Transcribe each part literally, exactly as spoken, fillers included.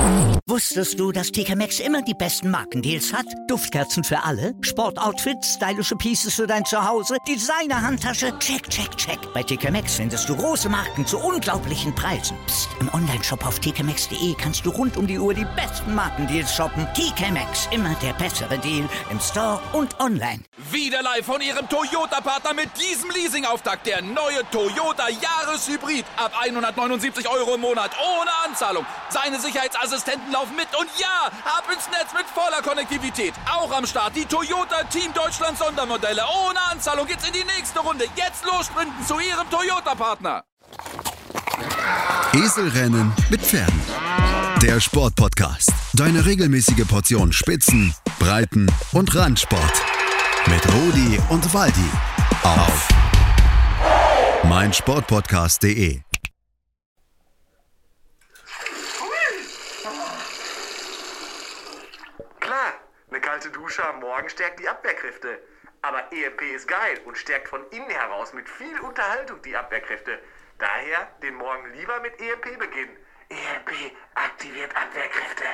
Wusstest du, dass T K Maxx immer die besten Markendeals hat? Duftkerzen für alle, Sportoutfits, stylische Pieces für dein Zuhause, Designer-Handtasche, check, check, check. Bei T K Maxx findest du große Marken zu unglaublichen Preisen. Psst. Im Onlineshop auf t k maxx punkt d e kannst du rund um die Uhr die besten Markendeals shoppen. T K Maxx, immer der bessere Deal im Store und online. Wieder live von Ihrem Toyota-Partner mit diesem Leasing-Auftakt. Der neue Toyota Jahreshybrid. Ab hundertneunundsiebzig Euro im Monat. Ohne Anzahlung. Seine Sicherheitsassistenten laufen mit. Und ja, ab ins Netz mit voller Konnektivität. Auch am Start die Toyota Team Deutschland Sondermodelle. Ohne Anzahlung geht's in die nächste Runde. Jetzt los sprinten zu Ihrem Toyota-Partner. Eselrennen mit Pferden. Der Sportpodcast. Deine regelmäßige Portion Spitzen, Breiten und Randsport. Mit Rudi und Waldi. Auf meinsportpodcast punkt de. Klar, eine kalte Dusche am Morgen stärkt die Abwehrkräfte. Aber E M P ist geil und stärkt von innen heraus mit viel Unterhaltung die Abwehrkräfte. Daher den Morgen lieber mit E M P beginnen. E M P aktiviert Abwehrkräfte.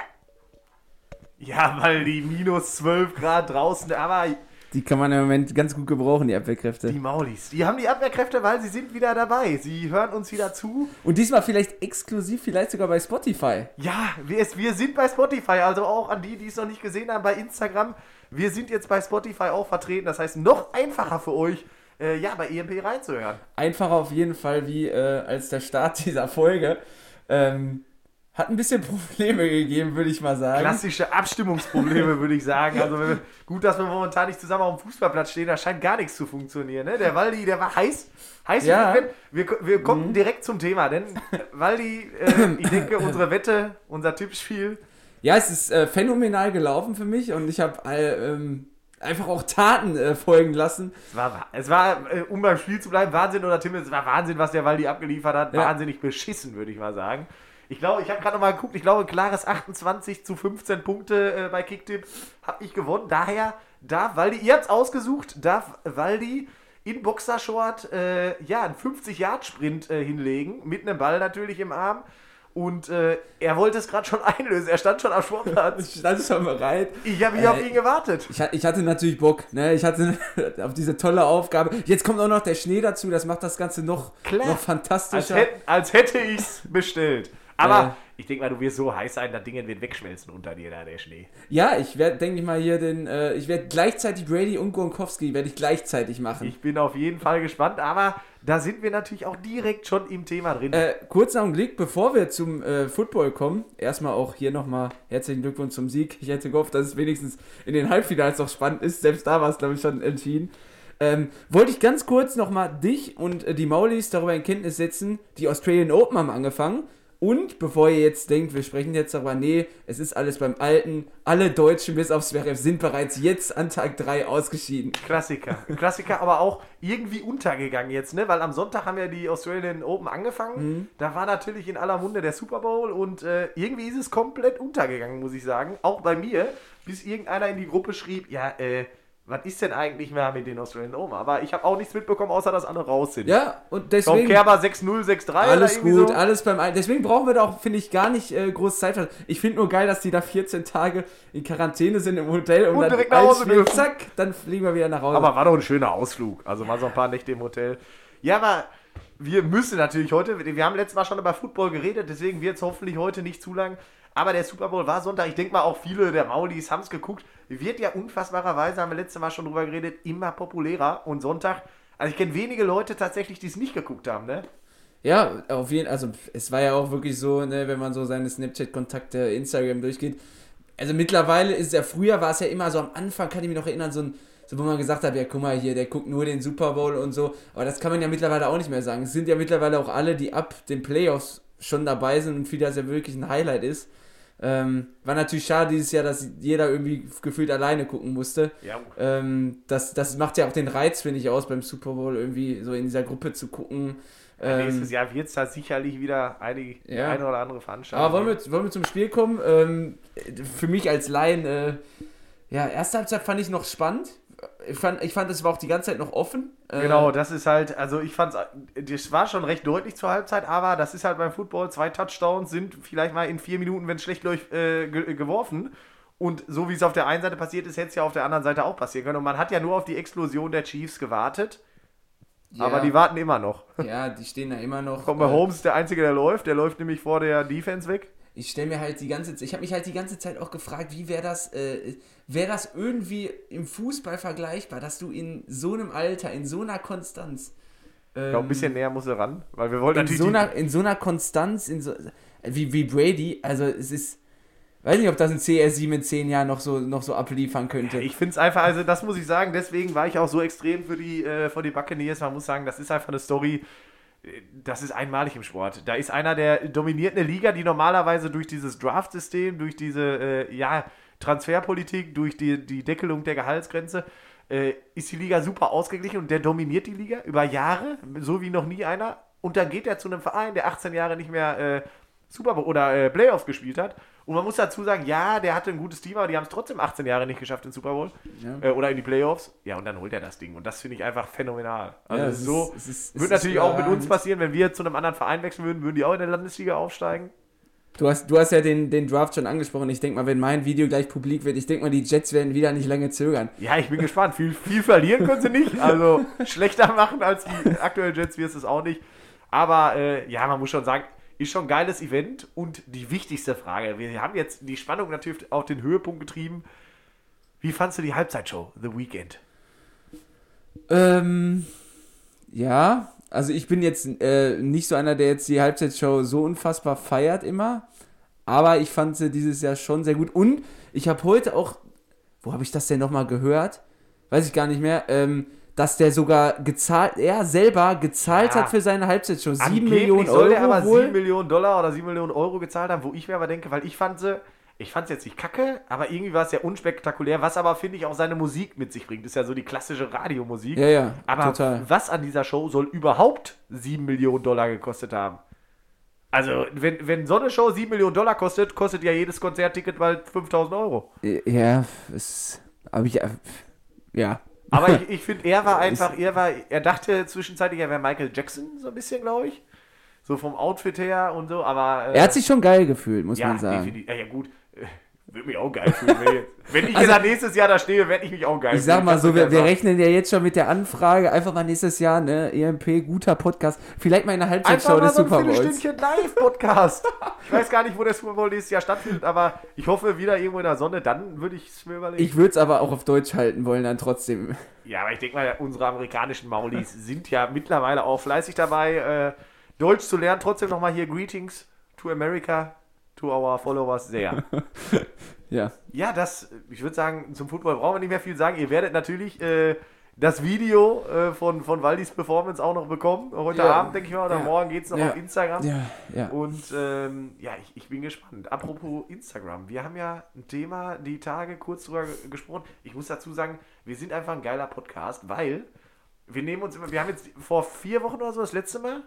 Ja, weil die minus zwölf Grad draußen, aber die kann man im Moment ganz gut gebrauchen, die Abwehrkräfte. Die Maulis, die haben die Abwehrkräfte, weil sie sind wieder dabei. Sie hören uns wieder zu. Und diesmal vielleicht exklusiv, vielleicht sogar bei Spotify. Ja, wir, wir sind bei Spotify, also auch an die, die es noch nicht gesehen haben, bei Instagram. Wir sind jetzt bei Spotify auch vertreten, das heißt noch einfacher für euch, äh, ja, bei E M P reinzuhören. Einfacher auf jeden Fall wie äh, als der Start dieser Folge. Ähm, hat ein bisschen Probleme gegeben, würde ich mal sagen. Klassische Abstimmungsprobleme, würde ich sagen. Also wir, gut, dass wir momentan nicht zusammen auf dem Fußballplatz stehen, da scheint gar nichts zu funktionieren. Ne? Der Waldi, der war heiß. Heiß ja. Wir, wir kommen mhm. direkt zum Thema, denn Waldi, äh, ich denke, unsere Wette, unser Tippspiel. Ja, es ist äh, phänomenal gelaufen für mich und ich habe ähm, einfach auch Taten äh, folgen lassen. Es war, es war äh, um beim Spiel zu bleiben, Wahnsinn, oder Tim, es war Wahnsinn, was der Waldi abgeliefert hat. Ja. Wahnsinnig beschissen, würde ich mal sagen. Ich glaube, ich habe gerade noch mal geguckt, ich glaube, ein klares achtundzwanzig zu fünfzehn Punkte äh, bei Kicktipp habe ich gewonnen. Daher darf Waldi, ihr habt es ausgesucht, darf Waldi in Boxershort äh, ja, einen fünfzig-Yard-Sprint äh, hinlegen, mit einem Ball natürlich im Arm. Und äh, er wollte es gerade schon einlösen, er stand schon am Schwimmplatz. Ich stand schon bereit. Ich habe hier äh, auf ihn gewartet. Ich, ich hatte natürlich Bock, ne? Ich hatte auf diese tolle Aufgabe. Jetzt kommt auch noch der Schnee dazu, das macht das Ganze noch, noch fantastischer. Als, hätt, als hätte ich es bestellt. Aber äh, ich denke mal, du wirst so heiß sein, das Ding wird wegschmelzen unter dir, da der Schnee. Ja, ich werde, denke ich mal, hier den, äh, ich werde gleichzeitig Brady und Gronkowski werde ich gleichzeitig machen. Ich bin auf jeden Fall gespannt, aber da sind wir natürlich auch direkt schon im Thema drin. Äh, kurzer Augenblick, bevor wir zum äh, Football kommen, erstmal auch hier nochmal herzlichen Glückwunsch zum Sieg. Ich hätte gehofft, dass es wenigstens in den Halbfinals noch spannend ist, selbst da war es, glaube ich, schon entschieden. Ähm, wollte ich ganz kurz nochmal dich und äh, die Maulis darüber in Kenntnis setzen, die Australian Open haben angefangen. Und bevor ihr jetzt denkt, wir sprechen jetzt darüber, nee, es ist alles beim Alten. Alle Deutschen bis auf Zverev sind bereits jetzt an Tag drei ausgeschieden. Klassiker. Klassiker, aber auch irgendwie untergegangen jetzt, ne? Weil am Sonntag haben ja die Australian Open angefangen. Mhm. Da war natürlich in aller Munde der Super Bowl und äh, irgendwie ist es komplett untergegangen, muss ich sagen. Auch bei mir, bis irgendeiner in die Gruppe schrieb, ja, äh, was ist denn eigentlich mehr mit den Australian Open? Aber ich habe auch nichts mitbekommen, außer dass alle raus sind. Ja, und deswegen... Tom Kerber sechs null, sechs drei. Alles gut, so. Alles beim Alten. Deswegen brauchen wir da auch, finde ich, gar nicht äh, groß Zeit. Ich finde nur geil, dass die da vierzehn Tage in Quarantäne sind im Hotel. Und, und dann direkt nach Hause dürfen. Zack, dann fliegen wir wieder nach Hause. Aber war doch ein schöner Ausflug. Also mal so ein paar Nächte im Hotel. Ja, aber wir müssen natürlich heute... Wir haben letztes Mal schon über Football geredet, deswegen wird es hoffentlich heute nicht zu lang. Aber der Super Bowl war Sonntag. Ich denke mal, auch viele der Maulis haben es geguckt. Wird ja unfassbarerweise, haben wir letztes Mal schon drüber geredet, immer populärer. Und Sonntag, also ich kenne wenige Leute tatsächlich, die es nicht geguckt haben, ne? Ja, auf jeden Fall. Also es war ja auch wirklich so, ne, wenn man so seine Snapchat-Kontakte, Instagram durchgeht. Also mittlerweile ist es ja, früher war es ja immer so, am Anfang kann ich mich noch erinnern, so ein, so wo man gesagt hat, ja guck mal hier, der guckt nur den Super Bowl und so. Aber das kann man ja mittlerweile auch nicht mehr sagen. Es sind ja mittlerweile auch alle, die ab den Playoffs schon dabei sind und für das ja wirklich ein Highlight ist. Ähm, war natürlich schade dieses Jahr, dass jeder irgendwie gefühlt alleine gucken musste. Ja. Ähm, das, das macht ja auch den Reiz, finde ich, aus, beim Super Bowl irgendwie so in dieser Gruppe zu gucken. Ähm, Nächstes Jahr wird es da sicherlich wieder eine, ja. eine oder andere Veranstaltung. Aber wollen wir, wollen wir zum Spiel kommen? Ähm, für mich als Laien, äh, ja, erste Halbzeit fand ich noch spannend. ich fand, ich fand, es war auch die ganze Zeit noch offen. Äh, Genau, das ist halt, also ich fand's, das war schon recht deutlich zur Halbzeit, aber das ist halt beim Football, zwei Touchdowns sind vielleicht mal in vier Minuten, wenn es schlecht läuft, äh, ge- geworfen. Und so wie es auf der einen Seite passiert ist, hätte es ja auf der anderen Seite auch passieren können. Und man hat ja nur auf die Explosion der Chiefs gewartet, ja, aber die warten immer noch. Ja, die stehen da immer noch. Kommt mal, Holmes ist der Einzige, der läuft, der läuft nämlich vor der Defense weg. Ich stelle mir halt die ganze Zeit, ich habe mich halt die ganze Zeit auch gefragt, wie wäre das, äh, wäre das irgendwie im Fußball vergleichbar, dass du in so einem Alter, in so einer Konstanz, ähm, Ich glaube, ein bisschen näher muss er ran, weil wir wollten in natürlich... so einer, in so einer Konstanz, in so, wie, wie Brady, also es ist, weiß nicht, ob das ein C R sieben in zehn Jahren noch so, noch so abliefern könnte. Ich finde es einfach, also das muss ich sagen, deswegen war ich auch so extrem für die, äh, für die Buccaneers. Man muss sagen, das ist einfach eine Story, das ist einmalig im Sport. Da ist einer, der dominiert eine Liga, die normalerweise durch dieses Draft-System, durch diese äh, ja, Transferpolitik, durch die, die Deckelung der Gehaltsgrenze, äh, ist die Liga super ausgeglichen und der dominiert die Liga über Jahre, so wie noch nie einer. Und dann geht er zu einem Verein, der achtzehn Jahre nicht mehr äh, Super Bowl oder äh, Playoffs gespielt hat. Und man muss dazu sagen, ja, der hatte ein gutes Team, aber die haben es trotzdem achtzehn Jahre nicht geschafft in Super Bowl Ja. äh, oder in die Playoffs. Ja, und dann holt er das Ding. Und das finde ich einfach phänomenal. Also Ja, es es ist so, ist- es ist- es wird ist natürlich auch mit uns überragend. passieren, wenn wir zu einem anderen Verein wechseln würden, würden die auch in der Landesliga aufsteigen. Du hast, du hast ja den, den Draft schon angesprochen. Ich denke mal, wenn mein Video gleich publik wird, ich denke mal, die Jets werden wieder nicht lange zögern. Ja, ich bin gespannt. Viel, viel verlieren können sie nicht. Also schlechter machen als die aktuellen Jets wirst du es auch nicht. Aber äh, ja, man muss schon sagen, ist schon ein geiles Event. Und die wichtigste Frage, wir haben jetzt die Spannung natürlich auf den Höhepunkt getrieben. Wie fandst du die Halbzeitshow, The Weeknd? Ähm, ja, also ich bin jetzt äh, nicht so einer, der jetzt die Halbzeitshow so unfassbar feiert immer, aber ich fand sie dieses Jahr schon sehr gut und ich habe heute auch, wo habe ich das denn nochmal gehört? Weiß ich gar nicht mehr, ähm, dass der sogar gezahlt, er selber gezahlt Ja. hat für seine Halbzeitshow. sieben Angeblich Millionen soll der Euro aber wohl. sieben Millionen Dollar oder sieben Millionen Euro gezahlt haben, wo ich mir aber denke, weil ich fand sie, ich fand es jetzt nicht kacke, aber irgendwie war es ja unspektakulär, was aber, finde ich, auch seine Musik mit sich bringt. Ist ja so die klassische Radiomusik. Ja, ja, aber total. was an dieser Show soll überhaupt sieben Millionen Dollar gekostet haben? Also, wenn, wenn so eine Show sieben Millionen Dollar kostet, kostet ja jedes Konzertticket bald fünftausend Euro. Ja, es, aber ich, ja. Aber ich, ich finde, er war einfach, er war, er dachte zwischenzeitlich, er wäre Michael Jackson, so ein bisschen, glaube ich. So vom Outfit her und so, aber... Äh, Er hat sich schon geil gefühlt, muss ja, man sagen. definitiv. Ja, ja, gut. Äh, Würde mich auch geil fühlen. Wenn, jetzt- wenn ich Also- dann nächstes Jahr da stehe, werde ich mich auch geil Ich sag fühlen. mal Kannst so, du wir, mir wir sagen. rechnen ja jetzt schon mit der Anfrage, einfach mal nächstes Jahr, ne, E M P, guter Podcast, vielleicht mal in der Einfach Halbzeitshow mal des so ein Super Bowls. Viertelstündchen Live-Podcast. Ich weiß gar nicht, wo der Super Bowl nächstes Jahr stattfindet, aber ich hoffe wieder irgendwo in der Sonne, dann würde ich es mir überlegen. Ich würde es aber auch auf Deutsch halten wollen, dann trotzdem. Ja, aber ich denke mal, unsere amerikanischen Maulis sind ja mittlerweile auch fleißig dabei, äh, Deutsch zu lernen. Trotzdem nochmal hier Greetings to America, to our followers, sehr. Ja. Ja, das, ich würde sagen, zum Football brauchen wir nicht mehr viel sagen. Ihr werdet natürlich äh, das Video äh, von, von Waldis Performance auch noch bekommen. Heute Ja. Abend, denke ich mal, oder Ja. morgen geht es noch Ja. auf Instagram. Ja, ja. Und ähm, ja, ich, ich bin gespannt. Apropos Instagram, wir haben ja ein Thema die Tage kurz drüber ge- gesprochen. Ich muss dazu sagen, wir sind einfach ein geiler Podcast, weil wir nehmen uns immer, wir haben jetzt vor vier Wochen oder so das letzte Mal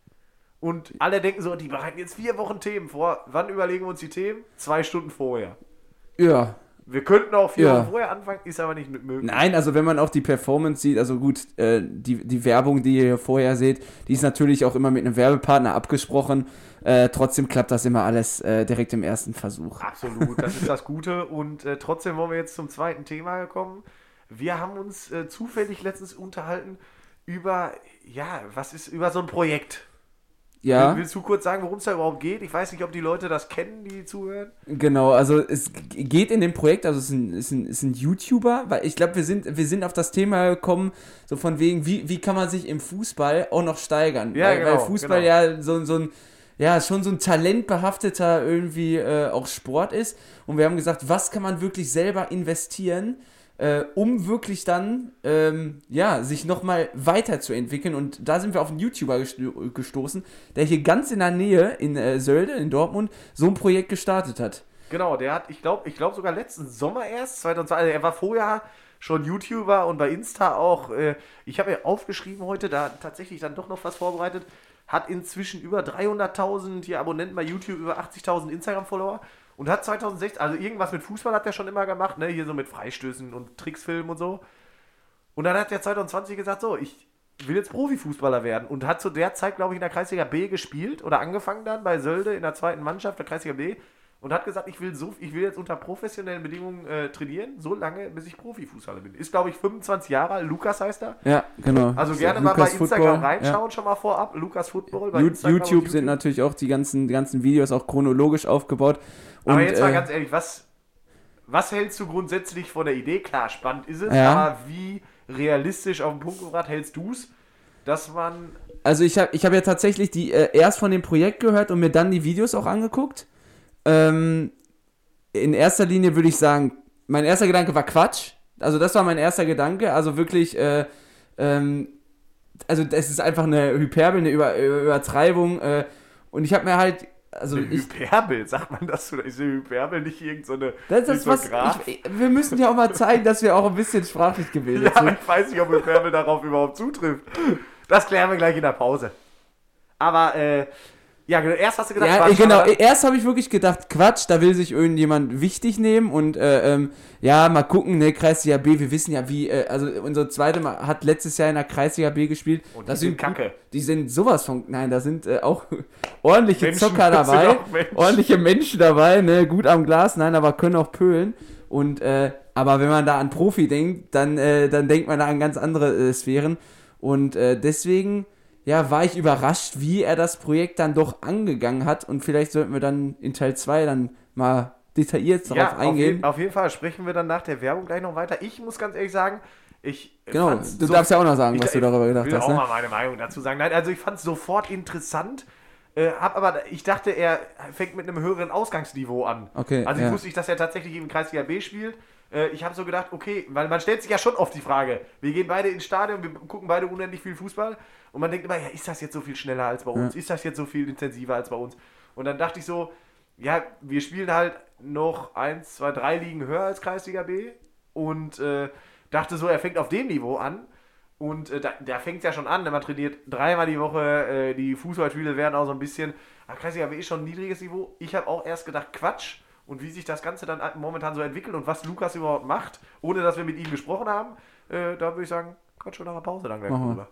und alle denken so, die bereiten jetzt vier Wochen Themen vor. Wann überlegen wir uns die Themen? Zwei Stunden vorher. Ja. Wir könnten auch vier Ja. Wochen vorher anfangen, ist aber nicht möglich. Nein, also wenn man auch die Performance sieht, also gut, äh, die, die Werbung, die ihr hier vorher seht, die ist natürlich auch immer mit einem Werbepartner abgesprochen. Äh, trotzdem klappt das immer alles äh, direkt im ersten Versuch. Absolut, das ist das Gute. Und äh, trotzdem wollen wir jetzt zum zweiten Thema kommen. Wir haben uns äh, zufällig letztens unterhalten über, ja, was ist, über so ein Projekt. Ja. Willst du kurz sagen, worum es da überhaupt geht? Ich weiß nicht, ob die Leute das kennen, die zuhören. Genau, also es g- geht in dem Projekt, also es ist ein, ist ein, ist ein YouTuber, weil ich glaube, wir sind, wir sind auf das Thema gekommen, so von wegen, wie, wie kann man sich im Fußball auch noch steigern? Ja, weil, genau, weil Fußball genau. ja so, so ein, ja, schon so ein talentbehafteter irgendwie äh, auch Sport ist. Und wir haben gesagt, was kann man wirklich selber investieren, äh, um wirklich dann, ähm, ja, sich nochmal weiterzuentwickeln. Und da sind wir auf einen YouTuber gesto- gestoßen, der hier ganz in der Nähe in äh, Sölde, in Dortmund, so ein Projekt gestartet hat. Genau, der hat, ich glaube, ich glaube sogar letzten Sommer erst, zweitausendzwei, also er war vorher schon YouTuber und bei Insta auch, äh, ich habe ja aufgeschrieben heute, da tatsächlich dann doch noch was vorbereitet, hat inzwischen über dreihunderttausend hier Abonnenten bei YouTube, über achtzigtausend Instagram-Follower und hat zweitausendsechzehn, also irgendwas mit Fußball hat er schon immer gemacht, ne, hier so mit Freistößen und Tricksfilmen und so. Und dann hat er zwanzig zwanzig gesagt, so, ich will jetzt Profifußballer werden. Und hat zu der Zeit, glaube ich, in der Kreisliga B gespielt oder angefangen dann bei Sölde in der zweiten Mannschaft der Kreisliga B. Und hat gesagt, ich will so, ich will jetzt unter professionellen Bedingungen äh, trainieren, so lange, bis ich Profifußballer bin. Ist, glaube ich, fünfundzwanzig Jahre alt. Lukas heißt er. Ja, genau. Also so, gerne Lukas mal bei Instagram Football, reinschauen, ja. schon mal vorab. Lukas Football bei You- Instagram. YouTube, YouTube sind natürlich auch die ganzen, die ganzen Videos auch chronologisch aufgebaut. Und, aber jetzt mal äh, ganz ehrlich, was, was hältst du grundsätzlich von der Idee? Klar, spannend ist es, Ja. aber wie realistisch auf dem Punkt gebracht hältst du es, dass man... Also ich habe ich hab ja tatsächlich die äh, erst von dem Projekt gehört und mir dann die Videos auch angeguckt. Ähm, in erster Linie würde ich sagen, mein erster Gedanke war Quatsch. Also das war mein erster Gedanke. Also wirklich, äh, ähm, also das ist einfach eine Hyperbel, eine Über- Übertreibung. Äh, und ich habe mir halt, also Eine ich, Hyperbel, sagt man das? Oder ist eine Hyperbel nicht irgendeine das ist was, Lithograph? ich, wir müssen ja auch mal zeigen, dass wir auch ein bisschen sprachlich gebildet Ja, sind. ich weiß nicht, ob Hyperbel darauf überhaupt zutrifft. Das klären wir gleich in der Pause. Aber, äh, ja, erst hast du gedacht, Ja, Quatsch, genau. aber- Erst habe ich wirklich gedacht, Quatsch, da will sich irgendjemand wichtig nehmen und äh, ähm, ja, mal gucken, ne, Kreisliga B, wir wissen ja wie, äh, also unsere zweite Mal hat letztes Jahr in der Kreisliga B gespielt. Und das die sind Kacke. gut- Die sind sowas von, nein, da sind äh, auch ordentliche Menschen, Zocker das sind dabei, auch Menschen. ordentliche Menschen dabei, ne, gut am Glas, nein, aber können auch pölen. Und, äh, aber wenn man da an Profi denkt, dann, äh, dann denkt man da an ganz andere äh, Sphären. Und äh, deswegen, ja, war ich überrascht, wie er das Projekt dann doch angegangen hat. Und vielleicht sollten wir dann in Teil zwei dann mal detailliert darauf ja, auf, eingehen. je, auf jeden Fall sprechen wir dann nach der Werbung gleich noch weiter. Ich muss ganz ehrlich sagen, ich Genau, fand's du darfst ja auch noch sagen, ich, was du darüber gedacht Ich will hast, auch ne? mal meine Meinung dazu sagen. Nein, also ich fand es sofort interessant, äh, hab aber, ich dachte, er fängt mit einem höheren Ausgangsniveau an. Okay, Also ich ja. wusste nicht, dass er tatsächlich im Kreisliga B spielt. Äh, ich habe so gedacht, okay, weil man stellt sich ja schon oft die Frage, wir gehen beide ins Stadion, wir gucken beide unendlich viel Fußball und man denkt immer, ja, ist das jetzt so viel schneller als bei uns? Ja. Ist das jetzt so viel intensiver als bei uns? Und dann dachte ich so, ja, wir spielen halt noch eins, zwei, drei Ligen höher als Kreisliga B und äh, dachte so, er fängt auf dem Niveau an und äh, da, da fängt es ja schon an, man trainiert dreimal die Woche, äh, die Fußballspiele werden auch so ein bisschen, aber Kreisliga B ist schon ein niedriges Niveau. Ich habe auch erst gedacht, Quatsch, und wie sich das Ganze dann momentan so entwickelt und was Lukas überhaupt macht, ohne dass wir mit ihm gesprochen haben, äh, da würde ich sagen, Quatsch, nach der Pause dann gleich Machen wir. drüber.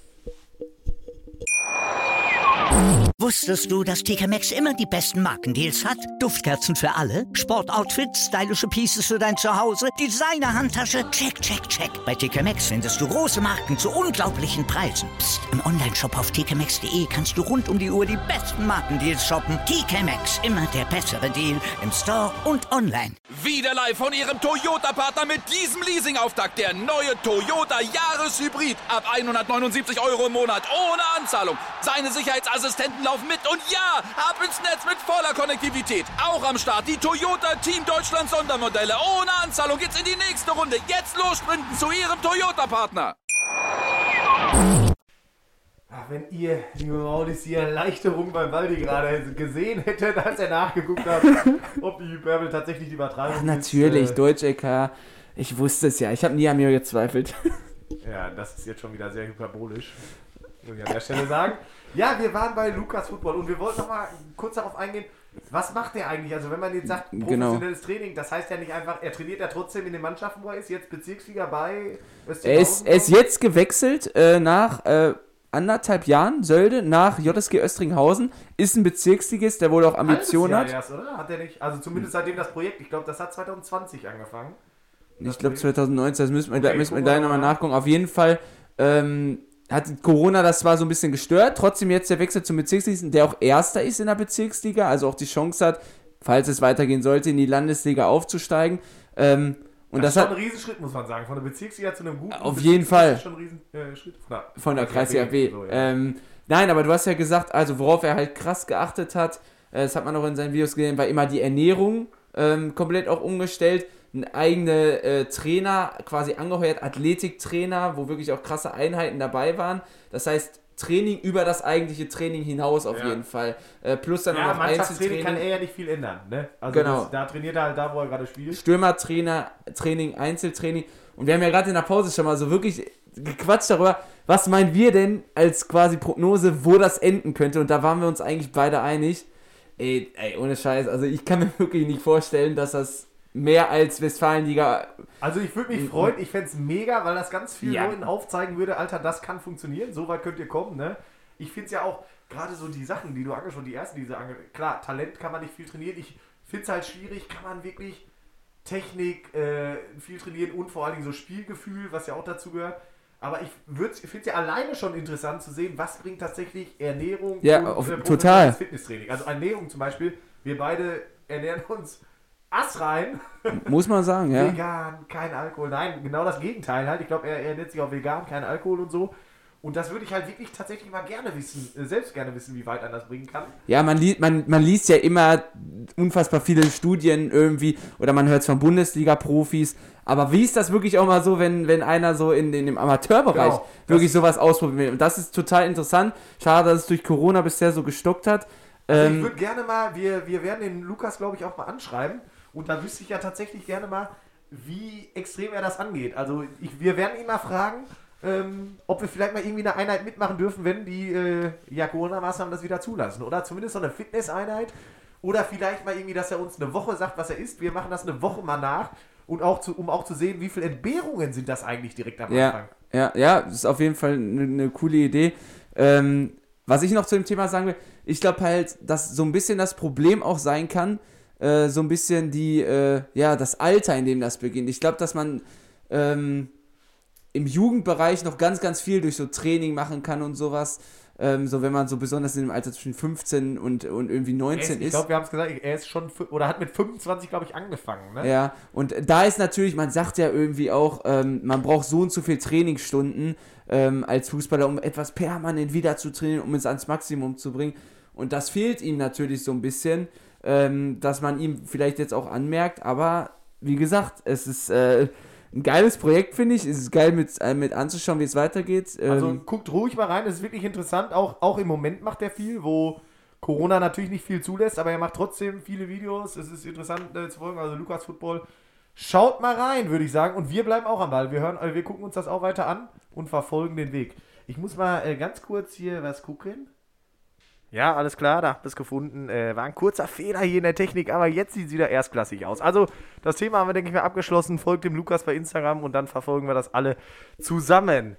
Wusstest du, dass T K Maxx immer die besten Markendeals hat? Duftkerzen für alle, Sportoutfits, stylische Pieces für dein Zuhause, Designer-Handtasche, check, check, check. Bei T K Maxx findest du große Marken zu unglaublichen Preisen. Psst. Im Onlineshop auf t k maxx punkt d e kannst du rund um die Uhr die besten Markendeals shoppen. T K Maxx, immer der bessere Deal im Store und online. Wieder live von Ihrem Toyota-Partner mit diesem Leasing-Auftakt. Der neue Toyota Jahreshybrid. Ab hundertneunundsiebzig Euro im Monat ohne Anzahlung. Seine Sicherheitsassistenten laufen mit und ja, ab ins Netz mit voller Konnektivität. Auch am Start die Toyota Team Deutschland Sondermodelle. Ohne Anzahlung geht's in die nächste Runde. Jetzt los sprinten zu Ihrem Toyota-Partner. Ach, wenn ihr, liebe Maudis, die Erleichterung beim Waldi gerade gesehen hättet, als er nachgeguckt hat, ob die Hyperbel tatsächlich die Übertreibung Ach, ist. natürlich, äh, Deutsch-L K. Ich wusste es ja, ich habe nie an mir gezweifelt. Ja, das ist jetzt schon wieder sehr hyperbolisch, muss ich an der Stelle sagen. Ja, wir waren bei Lukas Football und wir wollten noch mal kurz darauf eingehen, was macht der eigentlich? Also wenn man jetzt sagt, professionelles Training, das heißt ja nicht einfach, er trainiert ja trotzdem in den Mannschaften, wo er ist, jetzt Bezirksliga bei Er ist, er ist jetzt gewechselt äh, nach äh, anderthalb Jahren, Sölde, nach J S G Östringhausen, ist ein Bezirksligist, der wohl auch Ambitionen hat. Erst, oder? Hat er nicht? Also zumindest seitdem das Projekt, ich glaube, das hat zwanzig zwanzig angefangen. Ich glaube zwanzig neunzehn, das müssen wir, Okay, okay, müssen wir gucken gleich wir nochmal mal. nachgucken. Auf jeden Fall ähm, hat Corona das zwar so ein bisschen gestört, trotzdem jetzt der Wechsel zum Bezirksligisten, der auch Erster ist in der Bezirksliga, also auch die Chance hat, falls es weitergehen sollte, in die Landesliga aufzusteigen. Ähm, und Das, das, ist schon hat ein Riesenschritt, muss man sagen. Von der Bezirksliga zu einem guten Auf jeden Fall. ist schon ein Riesenschritt. Von, von der Kreisliga B. So, ja. ähm, nein, aber du hast ja gesagt, also worauf er halt krass geachtet hat, äh, das hat man auch in seinen Videos gesehen, war immer die Ernährung ähm, komplett auch umgestellt. Ein eigener äh, Trainer, quasi angeheuert, Athletiktrainer, wo wirklich auch krasse Einheiten dabei waren. Das heißt, Training über das eigentliche Training hinaus auf Ja. jeden Fall. Äh, plus dann Ja, auch noch Mannschaftstraining kann Einzeltraining. er ja nicht viel ändern. Ne? Also Genau. das, da trainiert er halt da, wo er gerade spielt. Stürmertrainer, Training, Einzeltraining. Und wir haben ja gerade in der Pause schon mal so wirklich gequatscht darüber, was meinen wir denn als quasi Prognose, wo das enden könnte. Und da waren wir uns eigentlich beide einig. Ey, ey ohne Scheiß, also ich kann mir wirklich nicht vorstellen, dass das mehr als Westfalenliga. Also ich würde mich freuen, ich fände es mega, weil das ganz vielen Ja. Leuten aufzeigen würde, Alter, das kann funktionieren, so weit könnt ihr kommen, ne? Ich finde es ja auch, gerade so die Sachen, die du angesprochen hast, die ersten, die du ange... Klar, Talent kann man nicht viel trainieren, ich finde es halt schwierig, kann man wirklich Technik äh, viel trainieren und vor allen Dingen so Spielgefühl, was ja auch dazu gehört. Aber ich finde es ja alleine schon interessant zu sehen, was bringt tatsächlich Ernährung Ja, und auf- äh, total. professionelles Fitnesstraining. Also Ernährung zum Beispiel, wir beide ernähren uns assrein, Muss man sagen, ja. vegan, kein Alkohol. Nein, genau das Gegenteil halt. Ich glaube, er, er ernährt sich auch vegan, kein Alkohol und so. Und das würde ich halt wirklich tatsächlich mal gerne wissen, äh, selbst gerne wissen, wie weit man das bringen kann. Ja, man, li- man, man liest ja immer unfassbar viele Studien irgendwie oder man hört es von Bundesliga-Profis. Aber wie ist das wirklich auch mal so, wenn, wenn einer so in, in dem Amateurbereich Genau, wirklich sowas ausprobieren will? Und das ist total interessant. Schade, dass es durch Corona bisher so gestockt hat. Also ich Ähm, würde gerne mal, wir, wir werden den Lukas, glaube ich, auch mal anschreiben. Und da wüsste ich ja tatsächlich gerne mal, wie extrem er das angeht. Also ich, wir werden ihn mal fragen, ähm, ob wir vielleicht mal irgendwie eine Einheit mitmachen dürfen, wenn die äh, ja, Corona-Maßnahmen das wieder zulassen. Oder zumindest so eine Fitnesseinheit. Oder vielleicht mal irgendwie, dass er uns eine Woche sagt, was er isst. Wir machen das eine Woche mal nach. Und auch zu, um auch zu sehen, wie viele Entbehrungen sind das eigentlich direkt am ja, Anfang. ja, ja, das ist auf jeden Fall eine, eine coole Idee. Ähm, was ich noch zu dem Thema sagen will, ich glaube halt, dass so ein bisschen das Problem auch sein kann, äh, so ein bisschen die, äh, ja, das Alter, in dem das beginnt. Ich glaube, dass man ähm, im Jugendbereich noch ganz, ganz viel durch so Training machen kann und sowas. Ähm, so wenn man so besonders in dem Alter zwischen fünfzehn und, und irgendwie Er neunzehn ist, ich ist. glaube, wir haben es gesagt, er ist schon, fü- oder hat mit fünfundzwanzig, glaube ich, angefangen. Ne? Ja, und da ist natürlich, man sagt ja irgendwie auch, ähm, man braucht so und so viel Trainingsstunden ähm, als Fußballer, um etwas permanent wieder zu trainieren, um es ans Maximum zu bringen. Und das fehlt ihm natürlich so ein bisschen, ähm, dass man ihm vielleicht jetzt auch anmerkt, aber wie gesagt, es ist äh, ein geiles Projekt, finde ich. Es ist geil mit, äh, mit anzuschauen, wie es weitergeht. Ähm, Also guckt ruhig mal rein, es ist wirklich interessant. Auch, auch im Moment macht er viel, wo Corona natürlich nicht viel zulässt, aber er macht trotzdem viele Videos. Es ist interessant äh, zu folgen, also Lukas Football. Schaut mal rein, würde ich sagen. Und wir bleiben auch am Ball. Wir, hören, äh, wir gucken uns das auch weiter an und verfolgen den Weg. Ich muss mal äh, ganz kurz hier was gucken. Ja, alles klar, da habt ihr es gefunden. Äh, war ein kurzer Fehler hier in der Technik, aber jetzt sieht es wieder erstklassig aus. Also, das Thema haben wir, denke ich mal, abgeschlossen. Folgt dem Lukas bei Instagram und dann verfolgen wir das alle zusammen.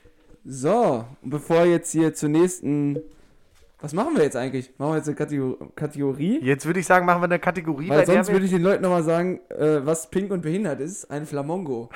so, und bevor jetzt hier zur nächsten... Was machen wir jetzt eigentlich? Machen wir jetzt eine Kategor- Kategorie? Jetzt würde ich sagen, machen wir eine Kategorie, Weil bei der sonst wir... würde ich den Leuten nochmal sagen, äh, was pink und behindert ist. Ein Flamongo.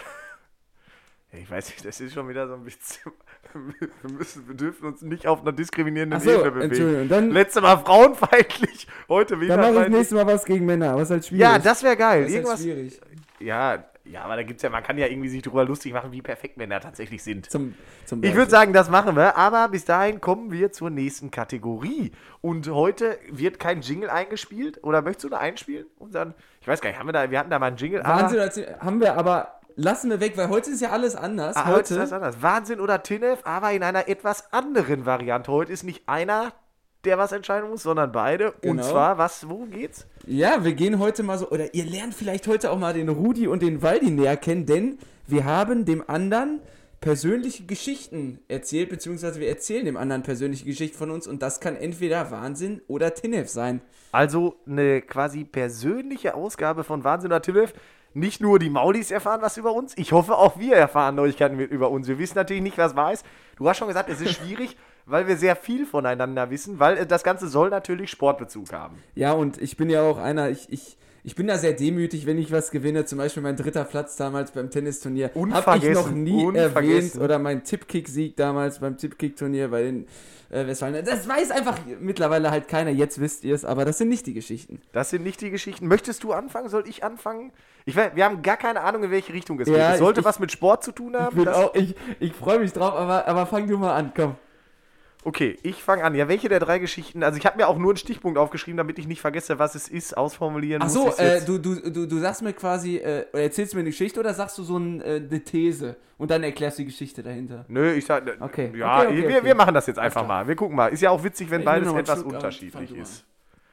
Ich weiß nicht, das ist schon wieder so ein bisschen... Wir, müssen, wir dürfen uns nicht auf einer diskriminierenden Achso, Ebene bewegen. Entschuldigung. Dann, Letztes Mal frauenfeindlich, heute dann mache ich behindertenfeindlich. nächstes Mal was gegen Männer. Was ist halt schwierig. Ja, das wäre geil. das ist halt Irgendwas... schwierig. Ja, ja, aber da gibt's ja, man kann ja irgendwie sich drüber lustig machen, wie perfekt Männer tatsächlich sind. Zum, zum Ich würde sagen, das machen wir, aber bis dahin kommen wir zur nächsten Kategorie. Und heute wird kein Jingle eingespielt. Oder möchtest du da einspielen? Und dann, ich weiß gar nicht, haben wir da, wir hatten da mal einen Jingle. Wahnsinn, erzähl- haben wir aber... Lassen wir weg, weil heute ist ja alles anders. Ah, heute ist das anders. Wahnsinn oder Tinef, aber in einer etwas anderen Variante. Heute ist nicht einer, der was entscheiden muss, sondern beide. Und Genau. zwar, was, worum geht's? Ja, wir gehen heute mal so, oder ihr lernt vielleicht heute auch mal den Rudi und den Waldi näher kennen, denn wir haben dem anderen persönliche Geschichten erzählt, beziehungsweise wir erzählen dem anderen persönliche Geschichten von uns und das kann entweder Wahnsinn oder Tinef sein. Also eine quasi persönliche Ausgabe von Wahnsinn oder Tinef. Nicht nur die Maulis erfahren was über uns, ich hoffe auch wir erfahren Neuigkeiten über uns. Wir wissen natürlich nicht, was wahr ist. Du hast schon gesagt, es ist schwierig, weil wir sehr viel voneinander wissen, weil das Ganze soll natürlich Sportbezug haben. Ja, und ich bin ja auch einer, ich, ich, ich bin da sehr demütig, wenn ich was gewinne, zum Beispiel mein dritter Platz damals beim Tennisturnier, habe ich Unvergessen, noch nie unvergessen. erwähnt, oder mein Tippkick-Sieg damals beim Tippkick-Turnier bei den äh, Westfalen. Das weiß einfach mittlerweile halt keiner, jetzt wisst ihr es, aber das sind nicht die Geschichten. Das sind nicht die Geschichten. Möchtest du anfangen? Soll ich anfangen? Ich weiß, wir haben gar keine Ahnung, in welche Richtung es Ja, geht. Es sollte ich- was mit Sport zu tun Ich, haben. bin Das- auch, ich, ich freue mich drauf, aber, aber fang du mal an, komm. Okay, ich fange an. Ja, welche der drei Geschichten? Also ich habe mir auch nur einen Stichpunkt aufgeschrieben, damit ich nicht vergesse, was es ist. Ausformulieren muss Achso, ich's äh, jetzt. du, du, du, du sagst mir quasi, äh, oder erzählst mir eine Geschichte oder sagst du so ein, äh, eine These und dann erklärst du die Geschichte dahinter? Nö, ich sag, Okay. ja, Okay, okay, wir, okay. wir machen das jetzt einfach klar. mal. Wir gucken mal. Ist ja auch witzig, wenn Ich beides nehme noch mal einen etwas Schluck, aber unterschiedlich fang du ist.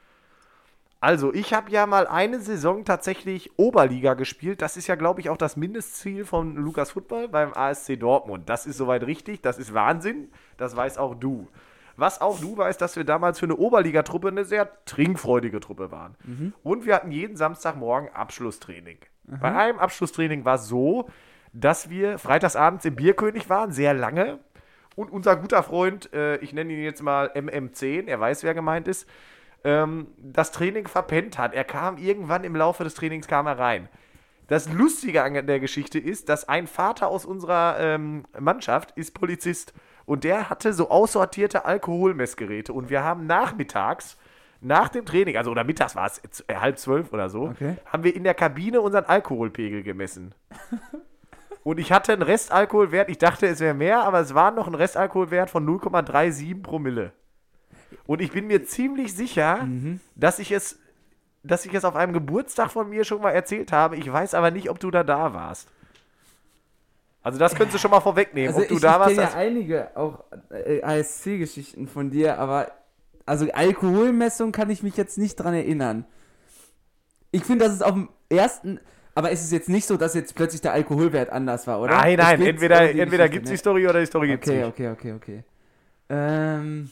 Also, ich habe ja mal eine Saison tatsächlich Oberliga gespielt. Das ist ja, glaube ich, auch das Mindestziel von Lukas Football beim A S C Dortmund. Das ist soweit richtig. Das ist Wahnsinn. Das weiß auch du. Was auch du weißt, dass wir damals für eine Oberligatruppe eine sehr trinkfreudige Truppe waren. Mhm. Und wir hatten jeden Samstagmorgen Abschlusstraining. Mhm. Bei einem Abschlusstraining war es so, dass wir freitagsabends im Bierkönig waren, sehr lange. Und unser guter Freund, äh, ich nenne ihn jetzt mal M M zehn, er weiß, wer gemeint ist, ähm, das Training verpennt hat. Er kam irgendwann im Laufe des Trainings kam er rein. Das Lustige an der Geschichte ist, dass ein Vater aus unserer ähm, Mannschaft ist Polizist und der hatte so aussortierte Alkoholmessgeräte und wir haben nachmittags, nach dem Training, also oder mittags war es äh, halb zwölf oder so, okay. haben wir in der Kabine unseren Alkoholpegel gemessen. Und ich hatte einen Restalkoholwert, ich dachte, es wäre mehr, aber es war noch ein Restalkoholwert von null Komma siebenunddreißig Promille. Und ich bin mir ziemlich sicher, mhm. dass ich es dass ich es auf einem Geburtstag von mir schon mal erzählt habe. Ich weiß aber nicht, ob du da da warst. Also das könntest du schon mal vorwegnehmen, also ob du ich, da ich warst. Ich kenne ja einige auch äh, A S C-Geschichten von dir, aber also Alkoholmessung kann ich mich jetzt nicht dran erinnern. Ich finde, dass es auf dem ersten... Aber ist es jetzt nicht so, dass jetzt plötzlich der Alkoholwert anders war, oder? Nein, nein, entweder, entweder gibt es die Story oder die Story gibt es okay, nicht. Okay, okay, okay, okay. Ähm...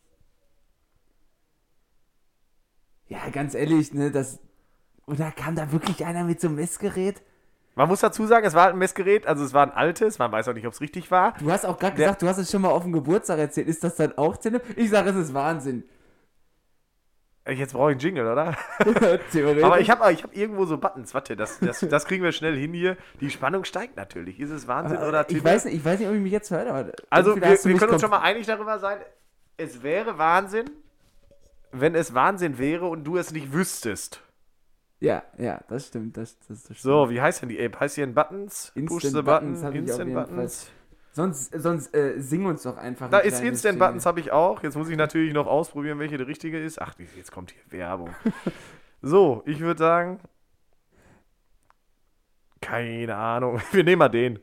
Ja, ganz ehrlich, ne, das... Oder kam da wirklich einer mit so einem Messgerät? Man muss dazu sagen, es war ein Messgerät, also es war ein altes, man weiß auch nicht, ob es richtig war. Du hast auch gerade gesagt, du hast es schon mal auf dem Geburtstag erzählt. Ist das dann auch Zinne? Ich sage, es ist Wahnsinn. Jetzt brauche ich einen Jingle, oder? Theoretisch. Aber ich habe ich hab irgendwo so Buttons, warte, das, das, das kriegen wir schnell hin hier. Die Spannung steigt natürlich. Ist es Wahnsinn aber oder ich weiß, nicht, ich weiß nicht, ob ich mich jetzt höre, aber... Also wir, wir können uns schon mal einig darüber sein, es wäre Wahnsinn, wenn es Wahnsinn wäre und du es nicht wüsstest. Ja, ja, das stimmt. Das, das, das stimmt. So, wie heißt denn die App? Heißt hier ein Buttons? Instant Push the Buttons, Button, Instant Buttons. Sonst, sonst äh, sing uns doch einfach. Da ist Instant Buttons, habe ich auch. Jetzt muss ich natürlich noch ausprobieren, welche die richtige ist. Ach, jetzt kommt hier Werbung. So, ich würde sagen, keine Ahnung. Wir nehmen mal den.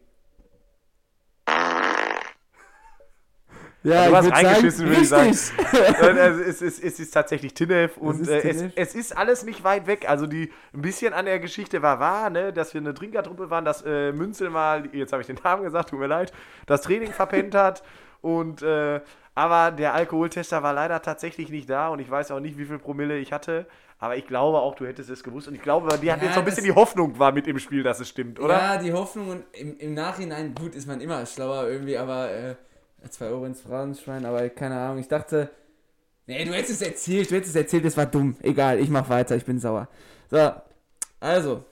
Ja, also, du hast reingeschissen, würde ich sagen. sagen. es, ist, es ist tatsächlich Tinef und äh, es, es ist alles nicht weit weg. Also die ein bisschen an der Geschichte war wahr, ne, dass wir eine Trinkertruppe waren, dass äh, Münzel mal, jetzt habe ich den Namen gesagt, tut mir leid, das Training verpennt hat. Und äh, aber der Alkoholtester war leider tatsächlich nicht da und ich weiß auch nicht, wie viel Promille ich hatte. Aber ich glaube auch, du hättest es gewusst. Und ich glaube, die hat ja, jetzt so ein bisschen die Hoffnung war mit im Spiel, dass es stimmt, oder? Ja, die Hoffnung und im, im Nachhinein, gut, ist man immer schlauer irgendwie, aber äh, zwei Euro ins Phrasenschwein, aber keine Ahnung. Ich dachte, nee, du hättest es erzählt, du hättest es erzählt, das war dumm. Egal, ich mach weiter, ich bin sauer. So, also.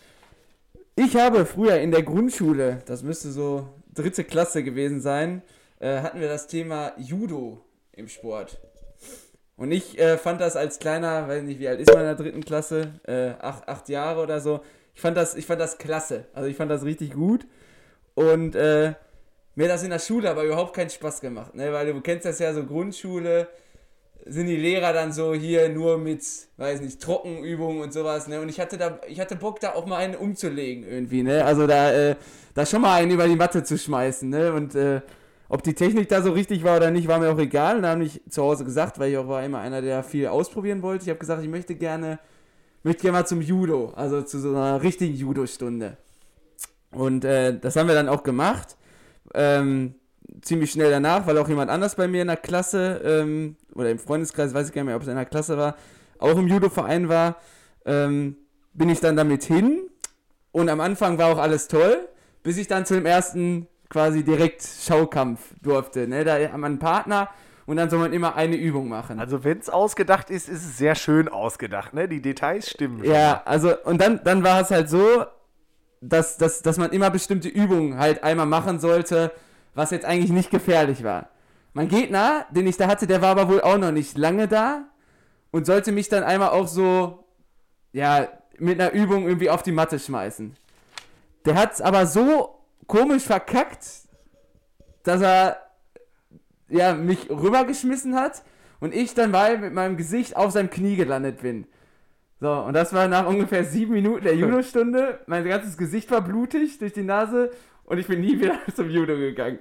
Ich habe früher in der Grundschule, das müsste so dritte Klasse gewesen sein, äh, hatten wir das Thema Judo im Sport. Und ich äh, fand das als kleiner, weiß nicht, wie alt ist man in der dritten Klasse, äh, acht, acht Jahre oder so. Ich fand das, ich fand das klasse. Also ich fand das richtig gut. Und äh, mir hat das in der Schule aber überhaupt keinen Spaß gemacht, ne? Weil du kennst das ja so, Grundschule, sind die Lehrer dann so hier nur mit, weiß nicht, Trockenübungen und sowas, ne? Und ich hatte da, ich hatte Bock, da auch mal einen umzulegen irgendwie, ne? Also da, äh, da schon mal einen über die Matte zu schmeißen, ne? Und äh, ob die Technik da so richtig war oder nicht, war mir auch egal. Und da habe ich zu Hause gesagt, weil ich auch war immer einer, der viel ausprobieren wollte. Ich habe gesagt, ich möchte gerne, möchte gerne mal zum Judo, also zu so einer richtigen Judo-Stunde. Und äh, das haben wir dann auch gemacht. Ähm, ziemlich schnell danach, weil auch jemand anders bei mir in der Klasse ähm, oder im Freundeskreis, weiß ich gar nicht mehr, ob es in der Klasse war, auch im Judo-Verein war, ähm, bin ich dann damit hin und am Anfang war auch alles toll, bis ich dann zu dem ersten quasi direkt Schaukampf durfte, ne? Da hat man einen Partner und dann soll man immer eine Übung machen. Also wenn es ausgedacht ist, ist es sehr schön ausgedacht, ne? Die Details stimmen. Ja, also und dann, dann war es halt so, Dass, dass, dass man immer bestimmte Übungen halt einmal machen sollte, was jetzt eigentlich nicht gefährlich war. Mein Gegner, den ich da hatte, der war aber wohl auch noch nicht lange da und sollte mich dann einmal auch so, ja, mit einer Übung irgendwie auf die Matte schmeißen. Der hat's aber so komisch verkackt, dass er, ja, mich rübergeschmissen hat und ich dann mal mit meinem Gesicht auf seinem Knie gelandet bin. So, und das war nach ungefähr sieben Minuten der Judo-Stunde. Mein ganzes Gesicht war blutig durch die Nase und ich bin nie wieder zum Judo gegangen.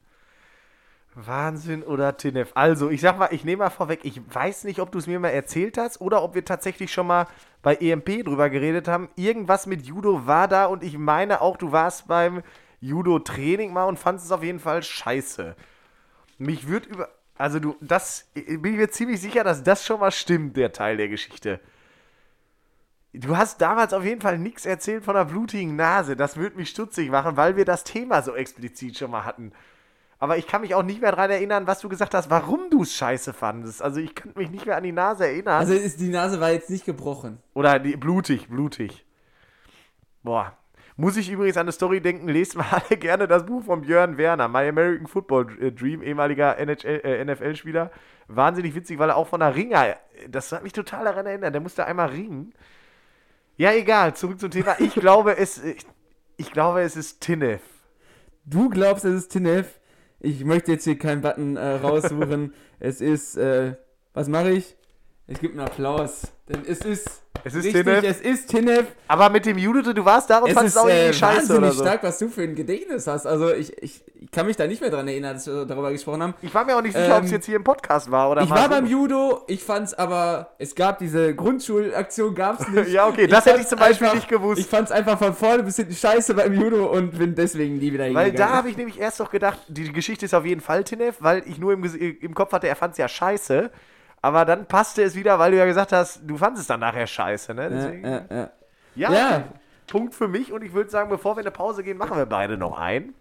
Wahnsinn oder Tinef. Also, ich sag mal, ich nehme mal vorweg, ich weiß nicht, ob du es mir mal erzählt hast oder ob wir tatsächlich schon mal bei E M P drüber geredet haben. Irgendwas mit Judo war da und ich meine auch, du warst beim Judo-Training mal und fandest es auf jeden Fall scheiße. Mich würde über... Also du, das, bin ich mir ziemlich sicher, dass das schon mal stimmt, der Teil der Geschichte. Du hast damals auf jeden Fall nichts erzählt von einer blutigen Nase. Das würde mich stutzig machen, weil wir das Thema so explizit schon mal hatten. Aber ich kann mich auch nicht mehr daran erinnern, was du gesagt hast, warum du es scheiße fandest. Also ich könnte mich nicht mehr an die Nase erinnern. Also ist, die Nase war jetzt nicht gebrochen. Oder die, blutig, blutig. Boah. Muss ich übrigens an eine Story denken, lest mal alle gerne das Buch von Björn Werner, My American Football Dream, ehemaliger N F L-Spieler. Wahnsinnig witzig, weil er auch von der Ringer, das hat mich total daran erinnert, der musste einmal ringen. Ja, egal, zurück zum Thema. Ich glaube, es, ich, ich glaube, es ist Tinef. Du glaubst, es ist Tinef? Ich möchte jetzt hier keinen Button äh, raussuchen. Es ist, äh, was mache ich? Ich gebe einen Applaus. Denn es ist, es ist richtig, Tinef. es ist Tinef. Aber mit dem Judith, du warst da und es fandest ist, auch irgendwie äh, scheiße oder so. stark, was du für ein Gedächtnis hast. Also ich, ich, ich kann mich da nicht mehr dran erinnern, dass wir darüber gesprochen haben. Ich war mir auch nicht sicher, ähm, ob es jetzt hier im Podcast war oder Ich mal war so. beim Judo, ich fand's aber, es gab diese Grundschulaktion, gab's nicht. Ja, okay, das ich hätte ich zum Beispiel einfach, nicht gewusst. Ich fand's einfach von vorne bis hinten scheiße beim Judo und bin deswegen nie wieder hingegangen. Weil da habe ich nämlich erst noch gedacht, die Geschichte ist auf jeden Fall Tinef, weil ich nur im, im Kopf hatte, er fand's ja scheiße. Aber dann passte es wieder, weil du ja gesagt hast, du fandest es dann nachher scheiße, ne? Deswegen, ja, ja, ja. ja, Ja. Okay. Punkt für mich. Und ich würde sagen, bevor wir in eine Pause gehen, machen wir beide noch ein.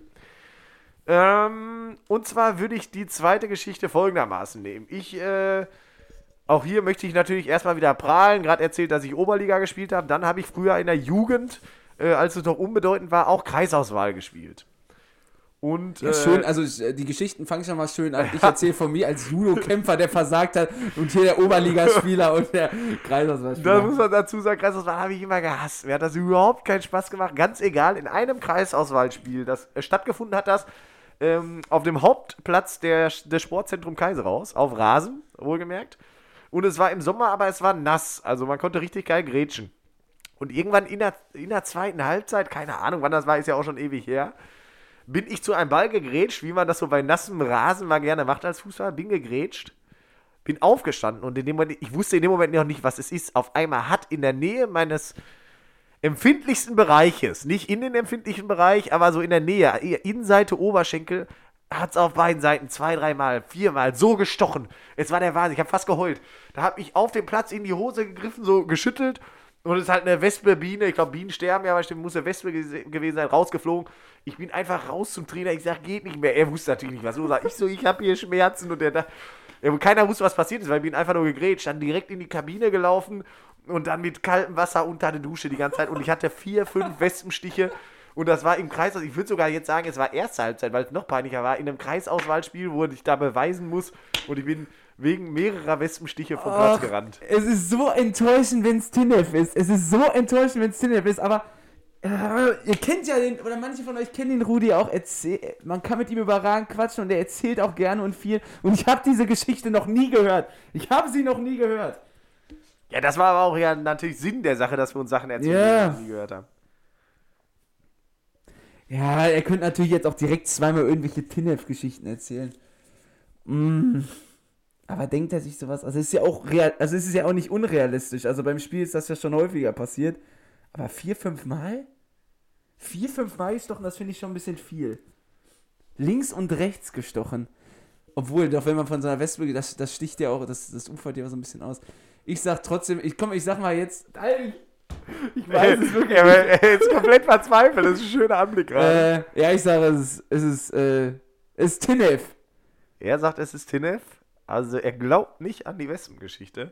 Ähm, und zwar würde ich die zweite Geschichte folgendermaßen nehmen. Ich, äh, auch hier möchte ich natürlich erstmal wieder prahlen. Gerade erzählt, dass ich Oberliga gespielt habe. Dann habe ich früher in der Jugend, äh, als es noch unbedeutend war, auch Kreisauswahl gespielt. Und, Ja, äh, schön, also die Geschichten fangen schon mal schön an. Ich erzähle von mir als Judo-Kämpfer, der versagt hat, und hier der Oberligaspieler und der Kreisauswahlspieler. Da muss man dazu sagen, Kreisauswahl habe ich immer gehasst. Mir hat das überhaupt keinen Spaß gemacht. Ganz egal, in einem Kreisauswahlspiel, das äh, stattgefunden hat, das ähm, auf dem Hauptplatz der, des Sportzentrum Kaiserhaus, auf Rasen, wohlgemerkt. Und es war im Sommer, aber es war nass. Also man konnte richtig geil grätschen. Und irgendwann in der, in der zweiten Halbzeit, keine Ahnung, wann das war, ist ja auch schon ewig her, bin ich zu einem Ball gegrätscht, wie man das so bei nassem Rasen mal gerne macht als Fußballer, bin gegrätscht, bin aufgestanden und in dem Moment, ich wusste in dem Moment noch nicht, was es ist. Auf einmal hat in der Nähe meines empfindlichsten Bereiches, nicht in den empfindlichen Bereich, aber so in der Nähe, Innenseite, Oberschenkel, hat es auf beiden Seiten zwei, dreimal, viermal so gestochen. Es war der Wahnsinn, ich habe fast geheult. Da habe ich auf dem Platz in die Hose gegriffen, so geschüttelt. Und es ist halt eine Wespe, Biene, ich glaube Bienen sterben ja, aber stimmt, muss eine Wespe ge- gewesen sein, rausgeflogen. Ich bin einfach raus zum Trainer, ich sag, geht nicht mehr. Er wusste natürlich nicht, was los war. Ich so, ich habe hier Schmerzen und der da. Keiner wusste, was passiert ist, weil ich bin einfach nur gegrätscht, dann direkt in die Kabine gelaufen und dann mit kaltem Wasser unter der Dusche die ganze Zeit. Und ich hatte vier, fünf Wespenstiche und das war im Kreis, ich würde sogar jetzt sagen, es war erste Halbzeit, weil es noch peinlicher war, in einem Kreisauswahlspiel, wo ich da beweisen muss und ich bin wegen mehrerer Wespenstiche vom Platz gerannt. Es ist so enttäuschend, wenn es Tinef ist. Es ist so enttäuschend, wenn es Tinef ist, aber äh, ihr kennt ja den, oder manche von euch kennen den Rudi auch, erzähl, man kann mit ihm überragend quatschen und er erzählt auch gerne und viel. Und ich habe diese Geschichte noch nie gehört. Ich habe sie noch nie gehört. Ja, das war aber auch ja natürlich Sinn der Sache, dass wir uns Sachen erzählen, Ja. die wir nie gehört haben. Ja, er könnte natürlich jetzt auch direkt zweimal irgendwelche Tinef-Geschichten erzählen. Mm. Aber denkt er sich sowas? Also es ist ja auch real, also es ist ja auch nicht unrealistisch. Also beim Spiel ist das ja schon häufiger passiert. Aber vier, fünf Mal? Vier, fünf Mal gestochen, das finde ich schon ein bisschen viel. Links und rechts gestochen. Obwohl, doch wenn man von so einer Wespe, das, das sticht ja auch, das, das ufert ja auch so ein bisschen aus. Ich sag trotzdem, ich komm, ich sag mal jetzt, ich weiß es wirklich Ja, aber er ist komplett verzweifelt, das ist ein schöner Anblick gerade. Äh, ja, ich sage, es ist, es ist, äh, es ist Tinef. Er sagt, es ist Tinef, also er glaubt nicht an die Wespengeschichte.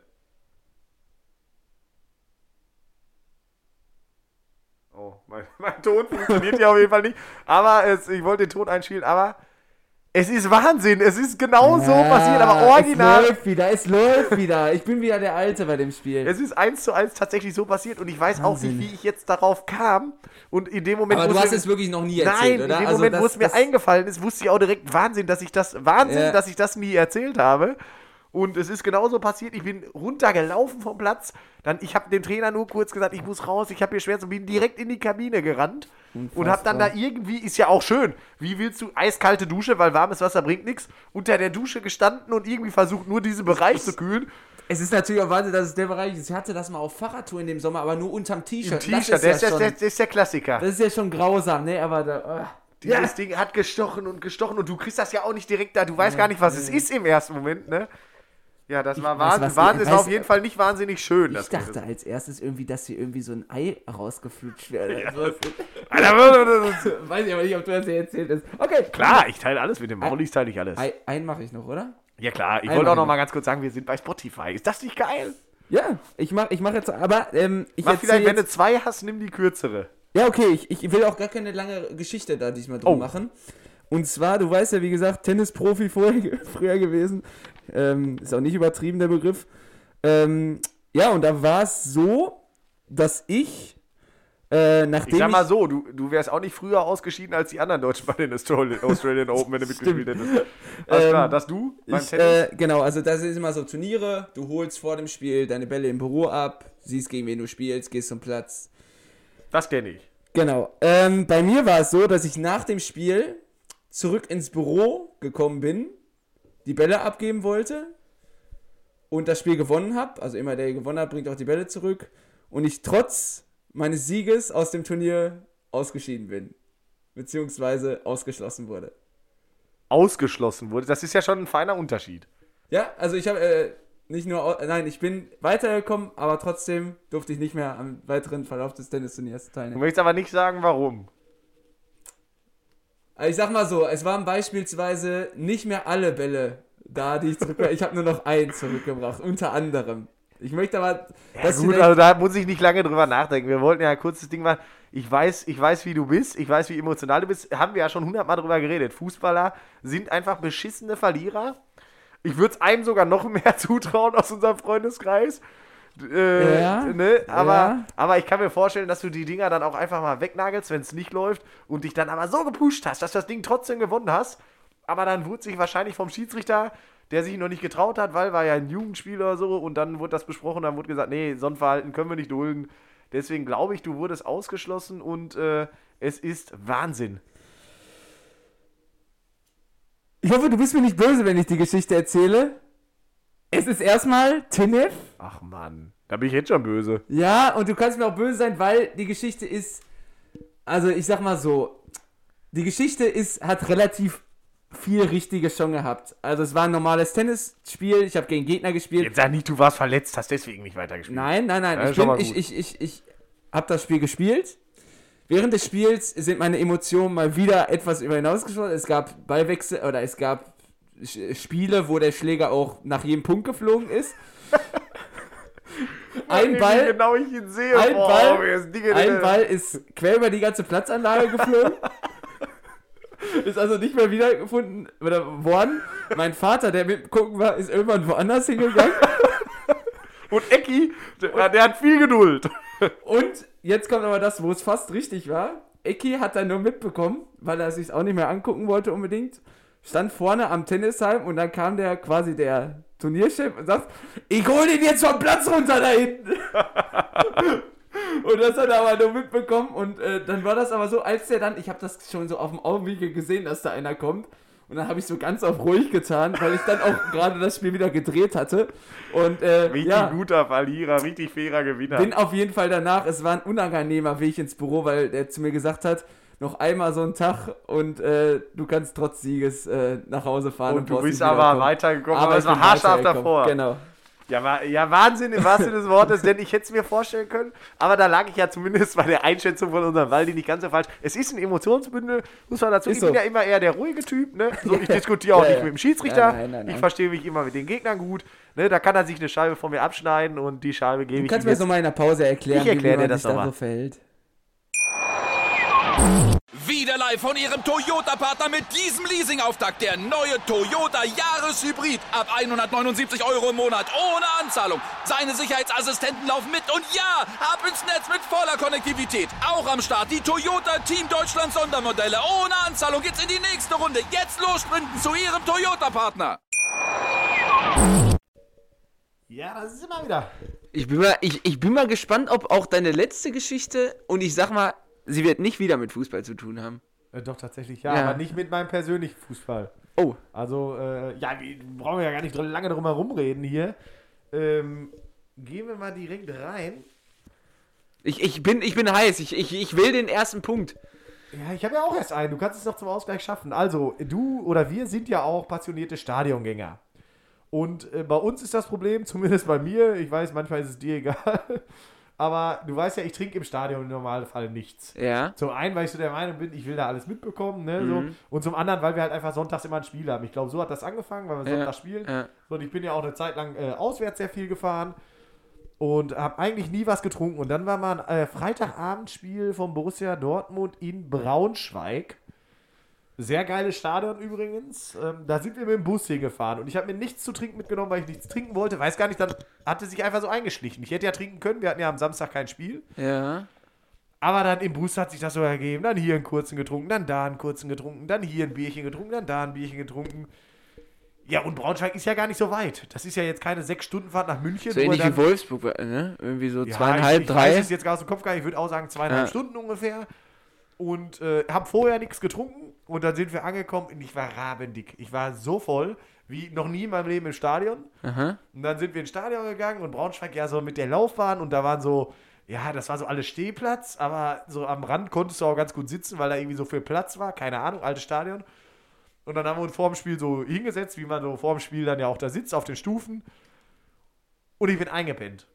Oh, mein, mein Ton funktioniert ja auf jeden Fall nicht, aber es, ich wollte den Ton einspielen, aber es ist Wahnsinn, es ist genau so passiert, aber original. Es läuft wieder, es läuft wieder. Ich bin wieder der Alte bei dem Spiel. Es ist eins zu eins tatsächlich so passiert und ich weiß Wahnsinn. auch nicht, wie ich jetzt darauf kam und in dem Moment... Aber du wo hast mir- es wirklich noch nie Nein, erzählt, in oder? dem Also Moment, das- wo es mir das- eingefallen ist, wusste ich auch direkt, Wahnsinn, dass ich das, Wahnsinn, Ja. dass ich das nie erzählt habe. Und es ist genauso passiert, ich bin runtergelaufen vom Platz, dann, ich habe dem Trainer nur kurz gesagt, ich muss raus, ich habe hier Schmerzen und bin direkt in die Kabine gerannt und habe dann da irgendwie, ist ja auch schön, wie willst du, eiskalte Dusche, weil warmes Wasser bringt nichts, unter der Dusche gestanden und irgendwie versucht, nur diesen Bereich zu kühlen. Es ist natürlich auch Wahnsinn, dass es der Bereich ist. Ich hatte das mal auf Fahrradtour in dem Sommer, aber nur unterm T-Shirt. Im Das T-Shirt, ist der ja ist, der, schon- der, der ist der Klassiker. Das ist ja schon grausam, ne? Aber da, Dieses Ja. Ding hat gestochen und gestochen und du kriegst das ja auch nicht direkt da. Du weißt gar nicht, was es ist im ersten Moment, ne? Ja, das war weiß, Wahnsinn. was- Wahnsinn ist weiß- auf jeden Fall nicht wahnsinnig schön. Ich das dachte als erstes irgendwie, dass hier irgendwie so ein Ei rausgeflutscht wäre. Ja, Alter, weiß ich aber nicht, ob du das hier erzählt hast. Okay. klar, ich teile alles mit dem Maulis, teile ich alles. Ei, einen mache ich noch, oder? Ja klar, ich Einmal wollte auch noch noch. mal ganz kurz sagen, wir sind bei Spotify. Ist das nicht geil? Ja, ich mach, ich mach jetzt, aber ähm, ich Mach erzähl vielleicht, wenn du jetzt, zwei hast, nimm die kürzere. ja, okay, ich, ich will auch gar keine lange Geschichte da diesmal drum Oh. machen. Und zwar, du weißt ja, wie gesagt, Tennisprofi vorher, früher gewesen. Ähm, ist auch nicht übertrieben, der Begriff. Ähm, ja, und da war es so, dass ich, äh, nachdem Ich sag mal so, du, du wärst auch nicht früher ausgeschieden als die anderen Deutschen bei den Australian, Australian Open, wenn du mitgespielt hättest. Alles Ähm, klar, dass du beim Ich, Tennis? äh, genau, also das ist immer so Turniere, du holst vor dem Spiel deine Bälle im Büro ab, siehst gegen wen du spielst, gehst zum Platz. Das kenne ich. Genau. Ähm, bei mir war es so, dass ich nach dem Spiel zurück ins Büro gekommen bin, die Bälle abgeben wollte und das Spiel gewonnen habe. Also immer der gewonnen hat, bringt auch die Bälle zurück. Und ich trotz meines Sieges aus dem Turnier ausgeschieden bin. Beziehungsweise ausgeschlossen wurde. Ausgeschlossen wurde. Das ist ja schon ein feiner Unterschied. Ja, also ich habe äh, nicht nur, au- nein, ich bin weitergekommen, aber trotzdem durfte ich nicht mehr am weiteren Verlauf des Tennisturniers Du teilnehmen. möchtest aber nicht sagen, warum. Also ich sag mal so, es waren beispielsweise nicht mehr alle Bälle da, die ich zurückgebracht habe. Ich habe nur noch einen zurückgebracht, unter anderem. Ich möchte aber, Ja, dass gut, vielleicht- also da muss ich nicht lange drüber nachdenken. Wir wollten ja ein kurzes Ding machen. Ich weiß, ich weiß, wie du bist. Ich weiß, wie emotional du bist. Haben wir ja schon hundertmal drüber geredet. Fußballer sind einfach beschissene Verlierer. Ich würde es einem sogar noch mehr zutrauen aus unserem Freundeskreis. Äh, Ja, ne? aber, ja. aber ich kann mir vorstellen, dass du die Dinger dann auch einfach mal wegnagelst, wenn es nicht läuft und dich dann aber so gepusht hast, dass du das Ding trotzdem gewonnen hast. Aber dann wurde sich wahrscheinlich vom Schiedsrichter, der sich noch nicht getraut hat, weil war ja ein Jugendspiel oder so, und dann wurde das besprochen, dann wurde gesagt, nee, so ein Verhalten können wir nicht dulden. Deswegen glaube ich, du wurdest ausgeschlossen und äh, es ist Wahnsinn. Ich hoffe, du bist mir nicht böse, wenn ich die Geschichte erzähle. Es ist erstmal Tinef. Ach Mann, da bin ich jetzt schon böse. Ja, und du kannst mir auch böse sein, weil die Geschichte ist, also ich sag mal so, die Geschichte ist, hat relativ viel Richtige schon gehabt. Also es war ein normales Tennisspiel, ich habe gegen Gegner gespielt. Jetzt sag nicht, du warst verletzt, hast deswegen nicht weitergespielt. Nein, nein, nein, Ja, ich, ist schon bin, mal ich, gut. ich, ich, ich habe das Spiel gespielt. Während des Spiels sind meine Emotionen mal wieder etwas über hinausgeschossen. Es gab Ballwechsel oder es gab Sch- Spiele, wo der Schläger auch nach jedem Punkt geflogen ist. Ein Wie Ball, genau ich ihn sehe. ein Boah, Ball, mir ist Dinge ein drin. Ball ist quer über die ganze Platzanlage geflogen. Ist also nicht mehr wiedergefunden oder worden. Mein Vater, der mit gucken war, ist irgendwann woanders hingegangen. Und Ecki, der, der hat viel Geduld. Und jetzt kommt aber das, wo es fast richtig war. Ecki hat dann nur mitbekommen, weil er sich auch nicht mehr angucken wollte unbedingt. Stand vorne am Tennisheim und dann kam der quasi der Turnierchef und sagt, ich hol den jetzt vom Platz runter da hinten. Und das hat er aber nur mitbekommen und äh, dann war das aber so, als der dann, ich habe das schon so auf dem Augenwinkel gesehen, dass da einer kommt. Und dann habe ich so ganz auf ruhig getan, weil ich dann auch gerade das Spiel wieder gedreht hatte. Und äh, Richtig ja, guter Verlierer, richtig fairer Gewinner. bin auf jeden Fall danach, es war ein unangenehmer Weg ins Büro, weil der zu mir gesagt hat, noch einmal so einen Tag und äh, du kannst trotz Sieges äh, nach Hause fahren. Und du brauchst bist nicht aber wiederkommen. weitergekommen, aber ich es war bin haarscharf weitergekommen, davor. Genau. Ja, war, ja, Wahnsinn im wahrsten Sinne des Wortes, denn ich hätte es mir vorstellen können, aber da lag ich ja zumindest bei der Einschätzung von unserem Waldi nicht ganz so falsch. Es ist ein Emotionsbündel, muss man dazu. Ist Ich bin so. ja immer eher der ruhige Typ, ne? So, ich diskutiere auch Ja, nicht ja. mit dem Schiedsrichter. Ja, nein, nein, nein. Ich verstehe mich immer mit den Gegnern gut. Ne? Da kann er sich eine Scheibe von mir abschneiden und die Scheibe gebe Du ich kannst ihm mir jetzt. das nochmal in der Pause erklären, Ich erklär wie man dir das sich da noch so mal. verhält. Wieder live von Ihrem Toyota-Partner mit diesem Leasing-Auftakt. Der neue Toyota Jahreshybrid. Ab hundertneunundsiebzig Euro im Monat. Ohne Anzahlung. Seine Sicherheitsassistenten laufen mit. Und ja, ab ins Netz mit voller Konnektivität. Auch am Start die Toyota Team Deutschland Sondermodelle. Ohne Anzahlung geht's in die nächste Runde. Jetzt los sprinten zu Ihrem Toyota-Partner. Ja, das ist immer wieder. Ich bin, mal, ich, ich bin mal gespannt, ob auch deine letzte Geschichte, und ich sag mal, sie wird nicht wieder mit Fußball zu tun haben. Äh, doch, tatsächlich, ja, Ja. aber nicht mit meinem persönlichen Fußball. Oh, Also, äh, ja, wir brauchen ja gar nicht dr- lange drum herum reden hier. Ähm, gehen wir mal direkt rein. ich, ich, bin, ich bin heiß. Ich, ich, ich will den ersten Punkt. Ja, ich habe ja auch erst einen. Du kannst es noch zum Ausgleich schaffen. Also, du oder wir sind ja auch passionierte Stadiongänger. Und äh, bei uns ist das Problem, zumindest bei mir, ich weiß, manchmal ist es dir egal, aber du weißt ja, ich trinke im Stadion im normalen Fall nichts. Ja. Zum einen, weil ich so der Meinung bin, ich will da alles mitbekommen, ne, so. Mhm. Und zum anderen, weil wir halt einfach sonntags immer ein Spiel haben. Ich glaube, so hat das angefangen, weil wir Ja. sonntags spielen. Ja. Und ich bin ja auch eine Zeit lang äh, auswärts sehr viel gefahren und habe eigentlich nie was getrunken. Und dann war mal ein äh, Freitagabendspiel vom Borussia Dortmund in Braunschweig. Sehr geiles Stadion übrigens. Ähm, da sind wir mit dem Bus hingefahren und ich habe mir nichts zu trinken mitgenommen, weil ich nichts trinken wollte. Weiß gar nicht, dann hatte sich einfach so eingeschlichen. Ich hätte ja trinken können, wir hatten ja am Samstag kein Spiel. Ja. Aber dann im Bus hat sich das so ergeben. Dann hier einen kurzen getrunken, dann da einen kurzen getrunken, dann hier ein Bierchen getrunken, dann da ein Bierchen getrunken. Ja, und Braunschweig ist ja gar nicht so weit. Das ist ja jetzt keine sechs Stunden Fahrt nach München. So wo ähnlich er wie Wolfsburg, ne? Irgendwie so ja, zweieinhalb, ich, ich drei. weiß es jetzt gar aus dem Kopf gar nicht. Ich würde auch sagen zweieinhalb Ja. Stunden ungefähr. Und äh, habe vorher nichts getrunken. Und dann sind wir angekommen und ich war rabendick. Ich war so voll wie noch nie in meinem Leben im Stadion. Aha. Und dann sind wir ins Stadion gegangen und Braunschweig ja so mit der Laufbahn. Und da waren so, ja, das war so alles Stehplatz. Aber so am Rand konntest du auch ganz gut sitzen, weil da irgendwie so viel Platz war. Keine Ahnung, altes Stadion. Und dann haben wir uns vor dem Spiel so hingesetzt, wie man so vor dem Spiel dann ja auch da sitzt, auf den Stufen. Und ich bin eingepennt.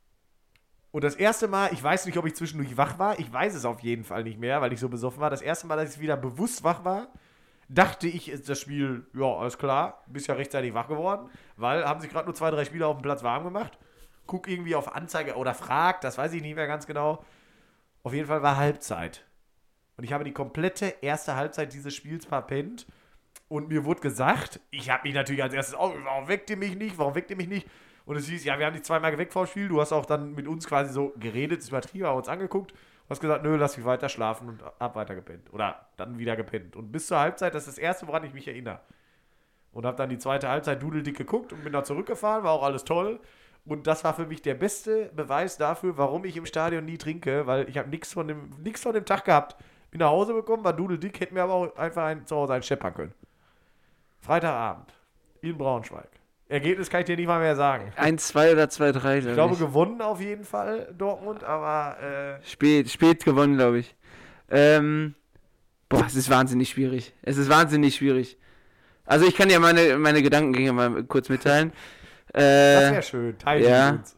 Und das erste Mal, ich weiß nicht, ob ich zwischendurch wach war, ich weiß es auf jeden Fall nicht mehr, weil ich so besoffen war. Das erste Mal, dass ich wieder bewusst wach war, dachte ich, ist das Spiel, ja, alles klar, bist ja rechtzeitig wach geworden, weil haben sich gerade nur zwei, drei Spieler auf dem Platz warm gemacht. Guck irgendwie auf Anzeige oder fragt, das weiß ich nicht mehr ganz genau. Auf jeden Fall war Halbzeit. Und ich habe die komplette erste Halbzeit dieses Spiels verpennt. Und mir wurde gesagt, ich habe mich natürlich als erstes, oh, warum weckt ihr mich nicht, warum weckt ihr mich nicht? Und es hieß, ja, wir haben dich zweimal geweckt vor dem Spiel, du hast auch dann mit uns quasi so geredet, ist übertrieben, haben uns angeguckt, hast gesagt, nö, lass mich weiter schlafen und hab weiter gepennt. Oder dann wieder gepennt. Und bis zur Halbzeit, das ist das Erste, woran ich mich erinnere. Und habe dann die zweite Halbzeit dudeldick geguckt und bin da zurückgefahren, war auch alles toll. Und das war für mich der beste Beweis dafür, warum ich im Stadion nie trinke, weil ich habe nichts von dem, nichts von dem Tag gehabt. Bin nach Hause gekommen, war dudeldick, hätte mir aber auch einfach ein, zu Hause einen scheppern können. Freitagabend in Braunschweig. Ergebnis kann ich dir nicht mal mehr sagen. eins zwei oder zwei drei, glaube ich. Ich glaube, gewonnen auf jeden Fall, Dortmund, aber äh, Spät, spät gewonnen, glaube ich. Ähm, boah, es ist wahnsinnig schwierig. Es ist wahnsinnig schwierig. Also ich kann ja meine, meine Gedankengänge mal kurz mitteilen. Äh, das wäre schön. Teil ja. mit uns.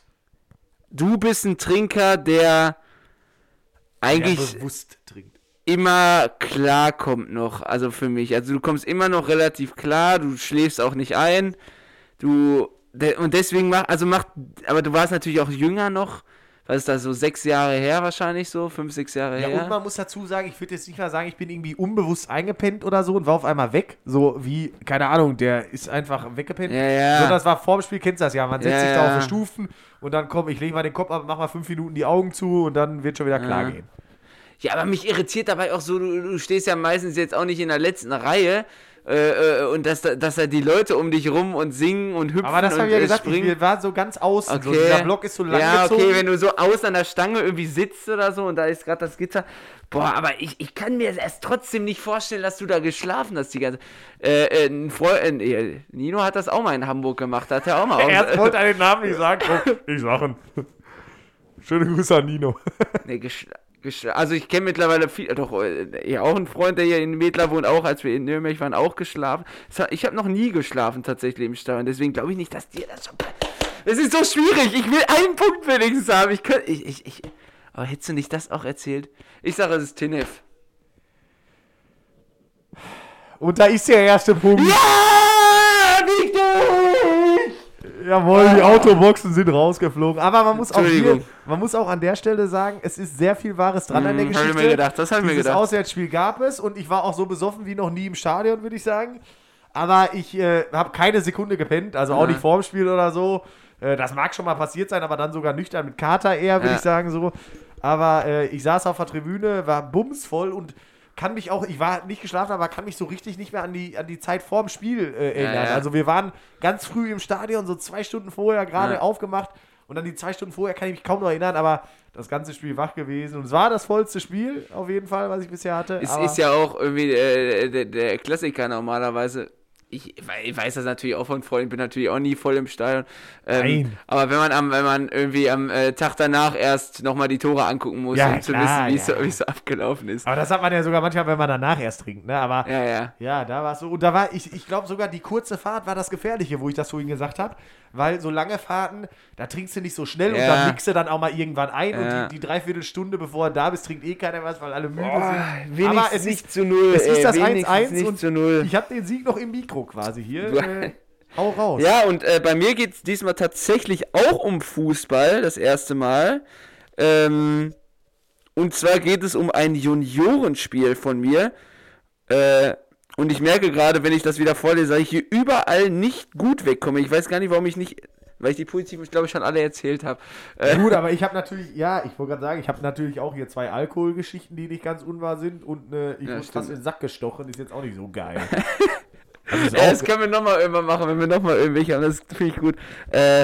Du bist ein Trinker, der eigentlich Der bewusst trinkt. immer klar kommt noch, also für mich. Also du kommst immer noch relativ klar, du schläfst auch nicht ein. Du, de, und deswegen mach, also macht, aber du warst natürlich auch jünger noch, was ist das, so sechs Jahre her wahrscheinlich so, fünf, sechs Jahre Ja, her. und man muss dazu sagen, ich würde jetzt nicht mal sagen, ich bin irgendwie unbewusst eingepennt oder so und war auf einmal weg. So wie, keine Ahnung, der ist einfach weggepennt. Ja, ja. Sondern das war vorm Spiel, kennst du das ja. Man setzt Ja, sich da ja. auf die Stufen und dann komm, ich lege mal den Kopf ab, mach mal fünf Minuten die Augen zu und dann wird schon wieder klar Ja. gehen. Ja, aber mich irritiert dabei auch so, du, du stehst ja meistens jetzt auch nicht in der letzten Reihe äh, äh, und dass, da- dass da die Leute um dich rum und singen und hüpfen Aber das und habe ich ja äh, gesagt, ich, springen. wir waren so ganz außen. Okay. So, dieser Block ist so lang Ja, gezogen. okay, wenn du so außen an der Stange irgendwie sitzt oder so und da ist gerade das Gitter. Boah, aber ich, ich kann mir erst trotzdem nicht vorstellen, dass du da geschlafen hast die ganze äh, äh, ein Freund, äh, Nino hat das auch mal in Hamburg gemacht, da hat er auch mal. Erst wollte er den Namen nicht sagen. Komm, ich sag ihn. Schöne Grüße an Nino. Nee, geschla geschla also ich kenne mittlerweile viel, doch, äh, ja, auch ein Freund, der hier in Wedler wohnt, auch als wir in Nürnberg waren, auch geschlafen. Das hat- Ich habe noch nie geschlafen tatsächlich im Stadion, deswegen glaube ich nicht, dass dir das schon... Es ist so schwierig, ich will einen Punkt wenigstens haben. Ich könnte... Ich, ich, ich, aber hättest du nicht das auch erzählt? Ich sage, es ist Tinef. Und da ist der erste Punkt. Ja, wichtig! Jawohl, die Autoboxen sind rausgeflogen. Aber man muss auch hier, Entschuldigung. man muss auch an der Stelle sagen, es ist sehr viel Wahres dran an der Hm, hab Geschichte. ich mir gedacht, das hab ich mir Dieses gedacht. Auswärtsspiel gab es und ich war auch so besoffen wie noch nie im Stadion, würde ich sagen. Aber ich äh, habe keine Sekunde gepennt, also auch Ja. nicht vorm Spiel oder so. Äh, das mag schon mal passiert sein, aber dann sogar nüchtern mit Kater eher, würde Ja. ich sagen so. Aber äh, ich saß auf der Tribüne, war bumsvoll und kann mich auch, ich war nicht geschlafen, aber kann mich so richtig nicht mehr an die, an die Zeit vorm Spiel äh, erinnern. Ja, ja. Also wir waren ganz früh im Stadion, so zwei Stunden vorher gerade Ja. aufgemacht und dann die zwei Stunden vorher kann ich mich kaum noch erinnern, aber das ganze Spiel wach gewesen und es war das vollste Spiel auf jeden Fall, was ich bisher hatte. Es aber ist ja auch irgendwie äh, der, der Klassiker normalerweise. ich, ich weiß das natürlich auch von Freunden, bin natürlich auch nie voll im Stadion. Ähm, Nein. Aber wenn man am, wenn man irgendwie am äh, Tag danach erst nochmal die Tore angucken muss, Ja, um zu klar, wissen, wie es ja. so, wie es so abgelaufen ist. Aber das hat man ja sogar manchmal, wenn man danach erst trinkt, ne? Aber Ja, ja. ja, da war es so. Und da war, ich, ich glaube sogar, die kurze Fahrt war das Gefährliche, wo ich das vorhin gesagt habe. Weil so lange Fahrten, da trinkst du nicht so schnell und Ja. dann mixt du dann auch mal irgendwann ein. Ja. Und die, die Dreiviertelstunde, bevor er da bist, trinkt eh keiner was, weil alle müde Boah, sind. wenigstens Aber es nicht ist, zu null, es ist ey, das wenigstens eins eins nicht und zu null. ich habe den Sieg noch im Mikro quasi hier. Äh, hau raus. Ja, und äh, bei mir geht es diesmal tatsächlich auch um Fußball, das erste Mal. Ähm, und zwar geht es um ein Juniorenspiel von mir. Äh, und ich merke gerade, wenn ich das wieder vorlese, dass ich hier überall nicht gut wegkomme. Ich weiß gar nicht, warum ich nicht, weil ich die positiven, glaube ich, schon alle erzählt habe. Äh, Gut, aber ich habe natürlich, ja, ich wollte gerade sagen, ich habe natürlich auch hier zwei Alkoholgeschichten, die nicht ganz unwahr sind und eine, ich Ja, wurde stimmt. fast in den Sack gestochen, ist jetzt auch nicht so geil. Also ist Ja, auch das können wir nochmal irgendwann machen, wenn wir nochmal irgendwelche haben. Das finde ich gut. Äh,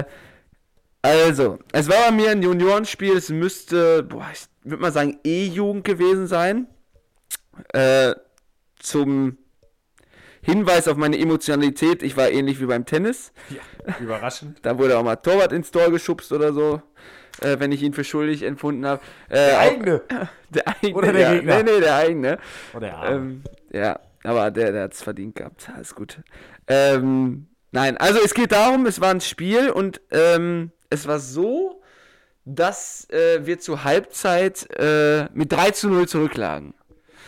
also, es war bei mir ein Juniorenspiel. Es müsste, boah, ich würde mal sagen, E-Jugend gewesen sein. Äh, zum Hinweis auf meine Emotionalität. Ich war ähnlich wie beim Tennis. ja, überraschend. Da wurde auch mal Torwart ins Tor geschubst oder so. Äh, wenn ich ihn für schuldig empfunden habe. Äh, Der auch- eigene. Der eigene. Oder der ja. Gegner? Nee, nee, der eigene. Oder der Arme. Ähm, ja, aber der, der hat es verdient gehabt. Alles gut. Ähm, nein, also es geht darum, es war ein Spiel und ähm, es war so, dass äh, wir zur Halbzeit äh, mit drei zu null zurücklagen.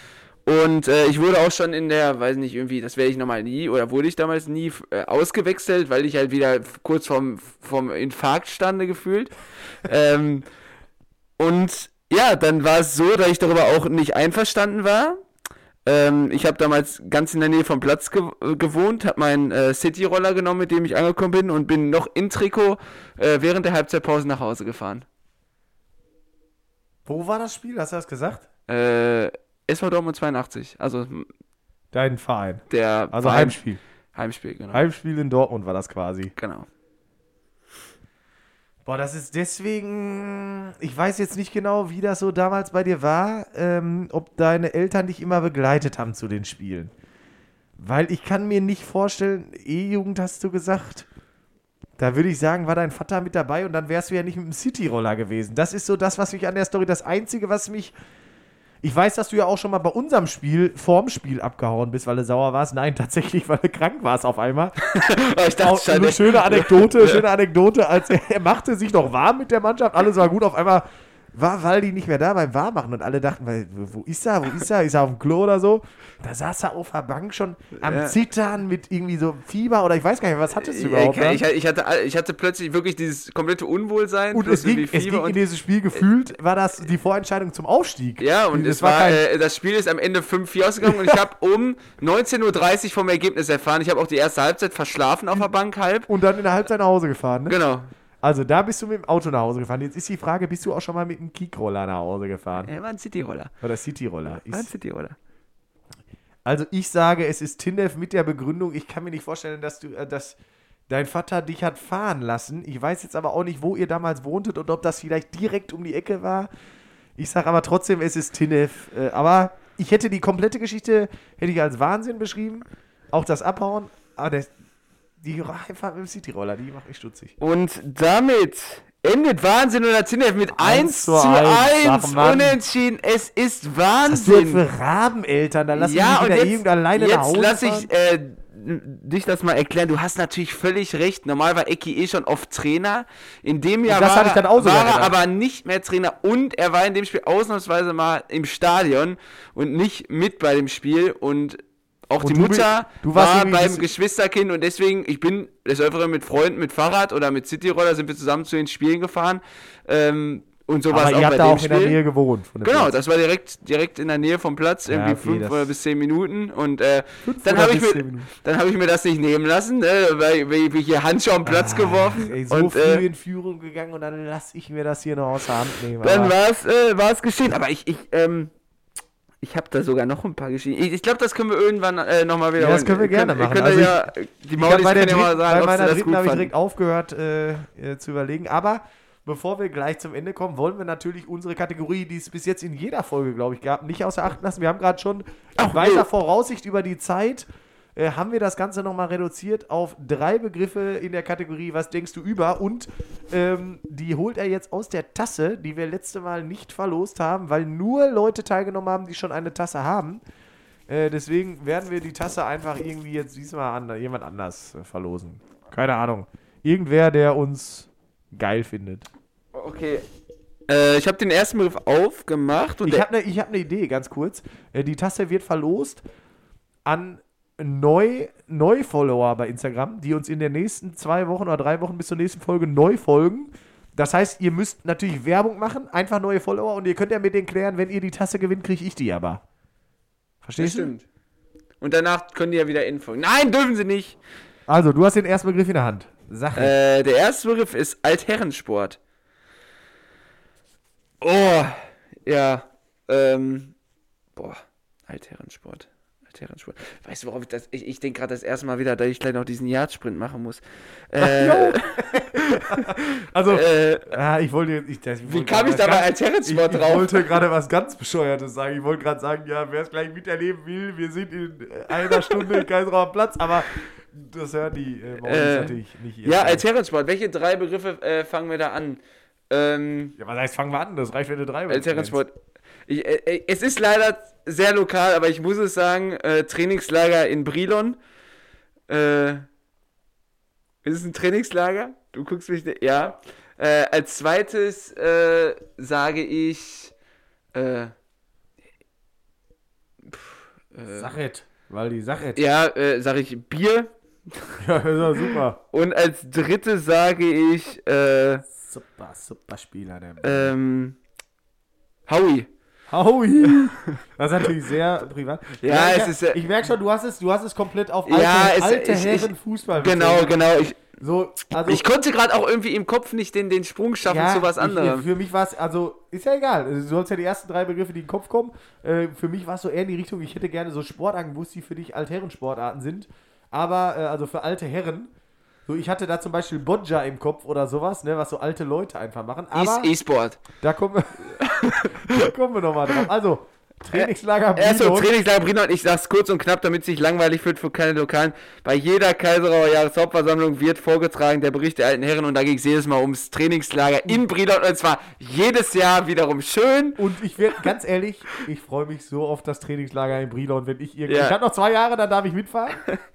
Und äh, ich wurde auch schon in der, weiß nicht, irgendwie, das werde ich nochmal nie, oder wurde ich damals nie äh, ausgewechselt, weil ich halt wieder kurz vorm, vorm Infarkt stande gefühlt. ähm, und ja, dann war es so, dass ich darüber auch nicht einverstanden war. Ähm, ich habe damals ganz in der Nähe vom Platz ge- gewohnt, habe meinen äh, City-Roller genommen, mit dem ich angekommen bin und bin noch in Trikot äh, während der Halbzeitpause nach Hause gefahren. Wo war das Spiel? Hast du das gesagt? Äh, S V Dortmund zweiundachtzig, also Dein Verein. der Also Verein- Heimspiel. Heimspiel, genau. Heimspiel in Dortmund war das quasi. Genau. Boah, das ist deswegen, ich weiß jetzt nicht genau, wie das so damals bei dir war, ähm, ob deine Eltern dich immer begleitet haben zu den Spielen. Weil ich kann mir nicht vorstellen, E-Jugend hast du gesagt, da würde ich sagen, war dein Vater mit dabei und dann wärst du ja nicht mit dem City-Roller gewesen. Das ist so das, was mich an der Story, das Einzige, was mich, ich weiß, dass du ja auch schon mal bei unserem Spiel, vorm Spiel abgehauen bist, weil du sauer warst. Nein, tatsächlich, weil du krank warst auf einmal. Aber ich dachte Auch schon, eine schöne Anekdote, schöne Anekdote, als er, er machte sich noch warm mit der Mannschaft, alles war gut, auf einmal war Waldi nicht mehr da beim Warmmachen und alle dachten, weil, wo ist er, wo ist er, ist er auf dem Klo oder so? Da saß er auf der Bank schon am Ja. Zittern mit irgendwie so Fieber oder ich weiß gar nicht, was hattest du Ja, überhaupt? ich, ne? ich, ich, hatte, ich hatte plötzlich wirklich dieses komplette Unwohlsein. Und plus es ging, irgendwie es Fieber ging in und- dieses Spiel gefühlt, war das die Vorentscheidung zum Aufstieg. Ja, und es war, äh, das Spiel ist am Ende fünf vier ausgegangen und ich habe um neunzehn Uhr dreißig vom Ergebnis erfahren. Ich habe auch die erste Halbzeit verschlafen auf der Bank halb. Und dann in der Halbzeit nach Hause gefahren, ne? Genau. Also da bist du mit dem Auto nach Hause gefahren. Jetzt ist die Frage, bist du auch schon mal mit dem Kickroller nach Hause gefahren? Er war ein City-Roller. Oder Cityroller? War ein Ist, City-Roller. also ich sage, es ist Tinef mit der Begründung, ich kann mir nicht vorstellen, dass du, äh, dass dein Vater dich hat fahren lassen. Ich weiß jetzt aber auch nicht, wo ihr damals wohntet und ob das vielleicht direkt um die Ecke war. Ich sage aber trotzdem, es ist Tinef. Äh, aber ich hätte die komplette Geschichte, hätte ich als Wahnsinn beschrieben. Auch das Abhauen. Aber der, die Heimfahrt mit dem Cityroller, die macht mich stutzig. Und damit endet Wahnsinn oder Zinef mit eins zu zu eins. eins. Ach, Mann. Unentschieden. Es ist Was du jetzt Wahnsinn. für Rabeneltern? Da lass Ja, mich und wieder jetzt, irgend alleine nach Hause jetzt lass fahren. ich äh, dich das mal erklären. Du hast natürlich völlig recht. Normal war Ecki eh schon oft Trainer. In dem Jahr das war, hatte ich dann auch sogar war er gedacht. aber nicht mehr Trainer und er war in dem Spiel ausnahmsweise mal im Stadion und nicht mit bei dem Spiel und auch Und die du Mutter bi- du warst war irgendwie beim das- Geschwisterkind und deswegen, ich bin des Öfteren mit Freunden mit Fahrrad oder mit Cityroller sind wir zusammen zu den Spielen gefahren ähm, und so war es Aber auch ihr bei habt da dem auch in der Spiel. Nähe gewohnt. Von dem Genau, Platz. das war direkt, direkt in der Nähe vom Platz, irgendwie okay, fünf das- oder bis zehn Minuten. Und äh, Fünf dann oder habe ich, bis mir- zehn Minuten. dann hab ich mir das nicht nehmen lassen, ne, weil weil ich hier Handschuhe am Platz geworfen. Ey, so und früh äh, in Führung gegangen und dann lasse ich mir das hier noch aus der Hand nehmen. dann aber- war es äh, war's geschehen. Aber ich, ich, ähm, ich habe da sogar noch ein paar Geschichten. Ich, ich glaube, das können wir irgendwann äh, nochmal wieder Ja, das können wir gerne machen. Könnt Also ihr ja, die Ich Maulis hab bei, der können ja mal dritten, sagen, bei ob sie meiner das dritten gut habe ich fanden. direkt aufgehört äh, äh, zu überlegen. Aber bevor wir gleich zum Ende kommen, wollen wir natürlich unsere Kategorie, die es bis jetzt in jeder Folge, glaube ich, gab, nicht außer Acht lassen. Wir haben gerade schon in Ach, weiter nee. Voraussicht über die Zeit äh, haben wir das Ganze nochmal reduziert auf drei Begriffe in der Kategorie Was denkst du über? Und ähm, die holt er jetzt aus der Tasse, die wir letzte Mal nicht verlost haben, weil nur Leute teilgenommen haben, die schon eine Tasse haben. Äh, deswegen werden wir die Tasse einfach irgendwie jetzt diesmal an jemand anders äh, verlosen. Keine Ahnung. Irgendwer, der uns geil findet. Okay. Äh, ich habe den ersten Begriff aufgemacht. Und ich habe eine hab ne Idee, ganz kurz. Äh, die Tasse wird verlost an Neu, Neu-Follower bei Instagram, die uns in den nächsten zwei Wochen oder drei Wochen bis zur nächsten Folge neu folgen. Das heißt, ihr müsst natürlich Werbung machen, einfach neue Follower und ihr könnt ja mit denen klären, wenn ihr die Tasse gewinnt, kriege ich die aber. Verstehst du? Stimmt. Und danach können die ja wieder infolgen. Nein, dürfen sie nicht. Also, du hast den ersten Begriff in der Hand. Sag äh, der erste Begriff ist Altherrensport. Oh, ja. Ähm, boah, Altherrensport. Altherrensport. Weißt du, worauf ich das... Ich, ich denke gerade das erste Mal wieder, dass ich gleich noch diesen Yardsprint machen muss. Äh, also, äh, ja, ich wollte jetzt... Ich, das, ich wie wollte kam ich da bei Altherrensport ich, drauf? Ich wollte gerade was ganz Bescheuertes sagen. Ich wollte gerade sagen, ja, wer es gleich miterleben will, wir sind in einer Stunde in Kaiserauer Platz, aber das hören die äh, bei uns äh, natürlich nicht. Ja, Altherrensport. Welche drei Begriffe äh, fangen wir da an? Ähm, ja, was heißt, fangen wir an? Das reicht, wenn du drei Altherrensport. Ich, äh, es ist leider sehr lokal, aber ich muss es sagen, äh, Trainingslager in Brilon. Äh, ist es ein Trainingslager? Du guckst mich nicht. Ja. Äh, als zweites äh, sage ich. Äh, pff, äh, Sachet, weil die Sachet. Ja, äh, sage ich Bier. Ja, das ist ja super. Und als drittes sage ich. Äh, super, super Spieler, der ähm, Howie. Howie. Das ist natürlich sehr privat. Ja, ja es ich, ist. Äh, ich merke schon, du hast es, du hast es komplett auf alte, ja, es, alte ich, Herren ich, Fußball. Genau, genau. Ich, so, also, ich konnte gerade auch irgendwie im Kopf nicht den, den Sprung schaffen ja, zu was anderem. Ich, für mich war es, also, ist ja egal. Du sollst ja die ersten drei Begriffe, die in den Kopf kommen. Äh, für mich war es so eher in die Richtung, ich hätte gerne so Sportarten gewusst, die für dich Altherrensportarten sind. Aber, äh, also für alte Herren. So, ich hatte da zum Beispiel Boccia im Kopf oder sowas, ne, was so alte Leute einfach machen. Aber E-Sport. Da kommen wir, da kommen wir nochmal drauf. Also, Trainingslager Brilon. Erstmal Trainingslager Brilon. Ich sag's kurz und knapp, damit es nicht langweilig wird für keine Lokalen. Bei jeder Kaiserauer Jahreshauptversammlung wird vorgetragen der Bericht der alten Herren und da ging es jedes Mal ums Trainingslager in Brilon und zwar jedes Jahr wiederum schön. Und ich werde, ganz ehrlich, ich freue mich so auf das Trainingslager in Brilon, wenn ich irgendwie... Ja. Ich habe noch zwei Jahre, dann darf ich mitfahren.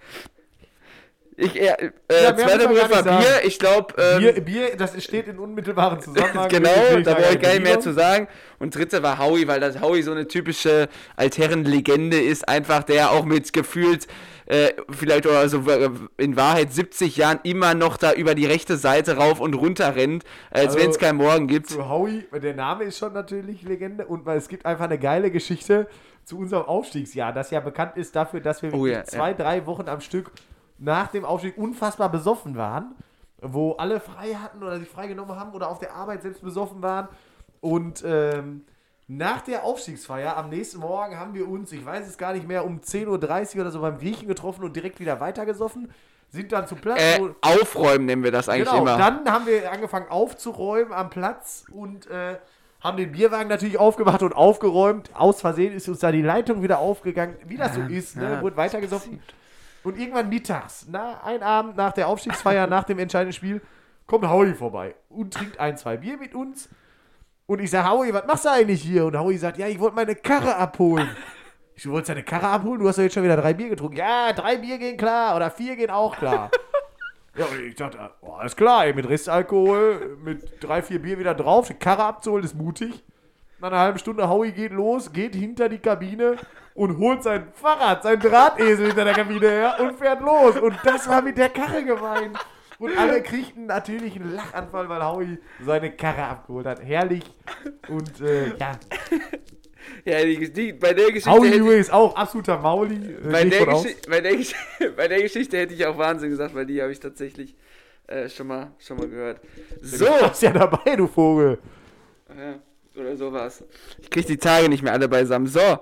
Ich, äh, äh, ja, zweiter Begriff war Bier, ich glaube... Ähm, Bier, Bier, das steht in unmittelbaren Zusammenhang. Genau, da brauche ich gar nicht mehr zu sagen. Und dritte war Howie, weil das Howie so eine typische Altherrenlegende ist, einfach der auch mit gefühlt, äh, vielleicht oder so in Wahrheit siebzig Jahren immer noch da über die rechte Seite rauf und runter rennt, als also, wenn es keinen Morgen gibt. Zu Howie, der Name ist schon natürlich Legende und weil es gibt einfach eine geile Geschichte zu unserem Aufstiegsjahr, das ja bekannt ist dafür, dass wir oh, ja, zwei, ja. drei Wochen am Stück nach dem Aufstieg unfassbar besoffen waren, wo alle frei hatten oder sich freigenommen haben oder auf der Arbeit selbst besoffen waren. Und ähm, nach der Aufstiegsfeier am nächsten Morgen haben wir uns, ich weiß es gar nicht mehr, um zehn Uhr dreißig oder so beim Griechen getroffen und direkt wieder weitergesoffen. Sind dann zum Platz. Äh, aufräumen nennen wir das eigentlich genau, immer. Dann haben wir angefangen aufzuräumen am Platz und äh, haben den Bierwagen natürlich aufgemacht und aufgeräumt. Aus Versehen ist uns da die Leitung wieder aufgegangen, wie das so ist, ne? Ja. Wurde weitergesoffen. Und irgendwann mittags, na, ein Abend nach der Aufstiegsfeier, nach dem entscheidenden Spiel, kommt Howie vorbei und trinkt ein, zwei Bier mit uns. Und ich sage, Howie, was machst du eigentlich hier? Und Howie sagt, ja, ich wollte meine Karre abholen. Ich so, du wolltest deine Karre abholen? Du hast doch jetzt schon wieder drei Bier getrunken. Ja, drei Bier gehen klar oder vier gehen auch klar. Ja, und ich dachte, oh, alles klar, ey, mit Restalkohol, mit drei, vier Bier wieder drauf, die Karre abzuholen, ist mutig. Nach einer halben Stunde, Howie geht los, geht hinter die Kabine und holt sein Fahrrad, sein Drahtesel hinter der Kabine her und fährt los. Und das war mit der Karre gemeint. Und alle kriegten natürlich einen Lachanfall, weil Howie seine Karre abgeholt hat. Herrlich. Und äh, ja. Ja, die, die, bei der Geschichte. Howie übrigens auch absoluter Mauli. Äh, bei, der Geschi- bei, der Gesch- bei der Geschichte hätte ich auch Wahnsinn gesagt, weil die habe ich tatsächlich äh, schon, mal, schon mal gehört. So. Du warst ja dabei, du Vogel. Ja. Oder sowas. Ich krieg die Tage nicht mehr alle beisammen. So.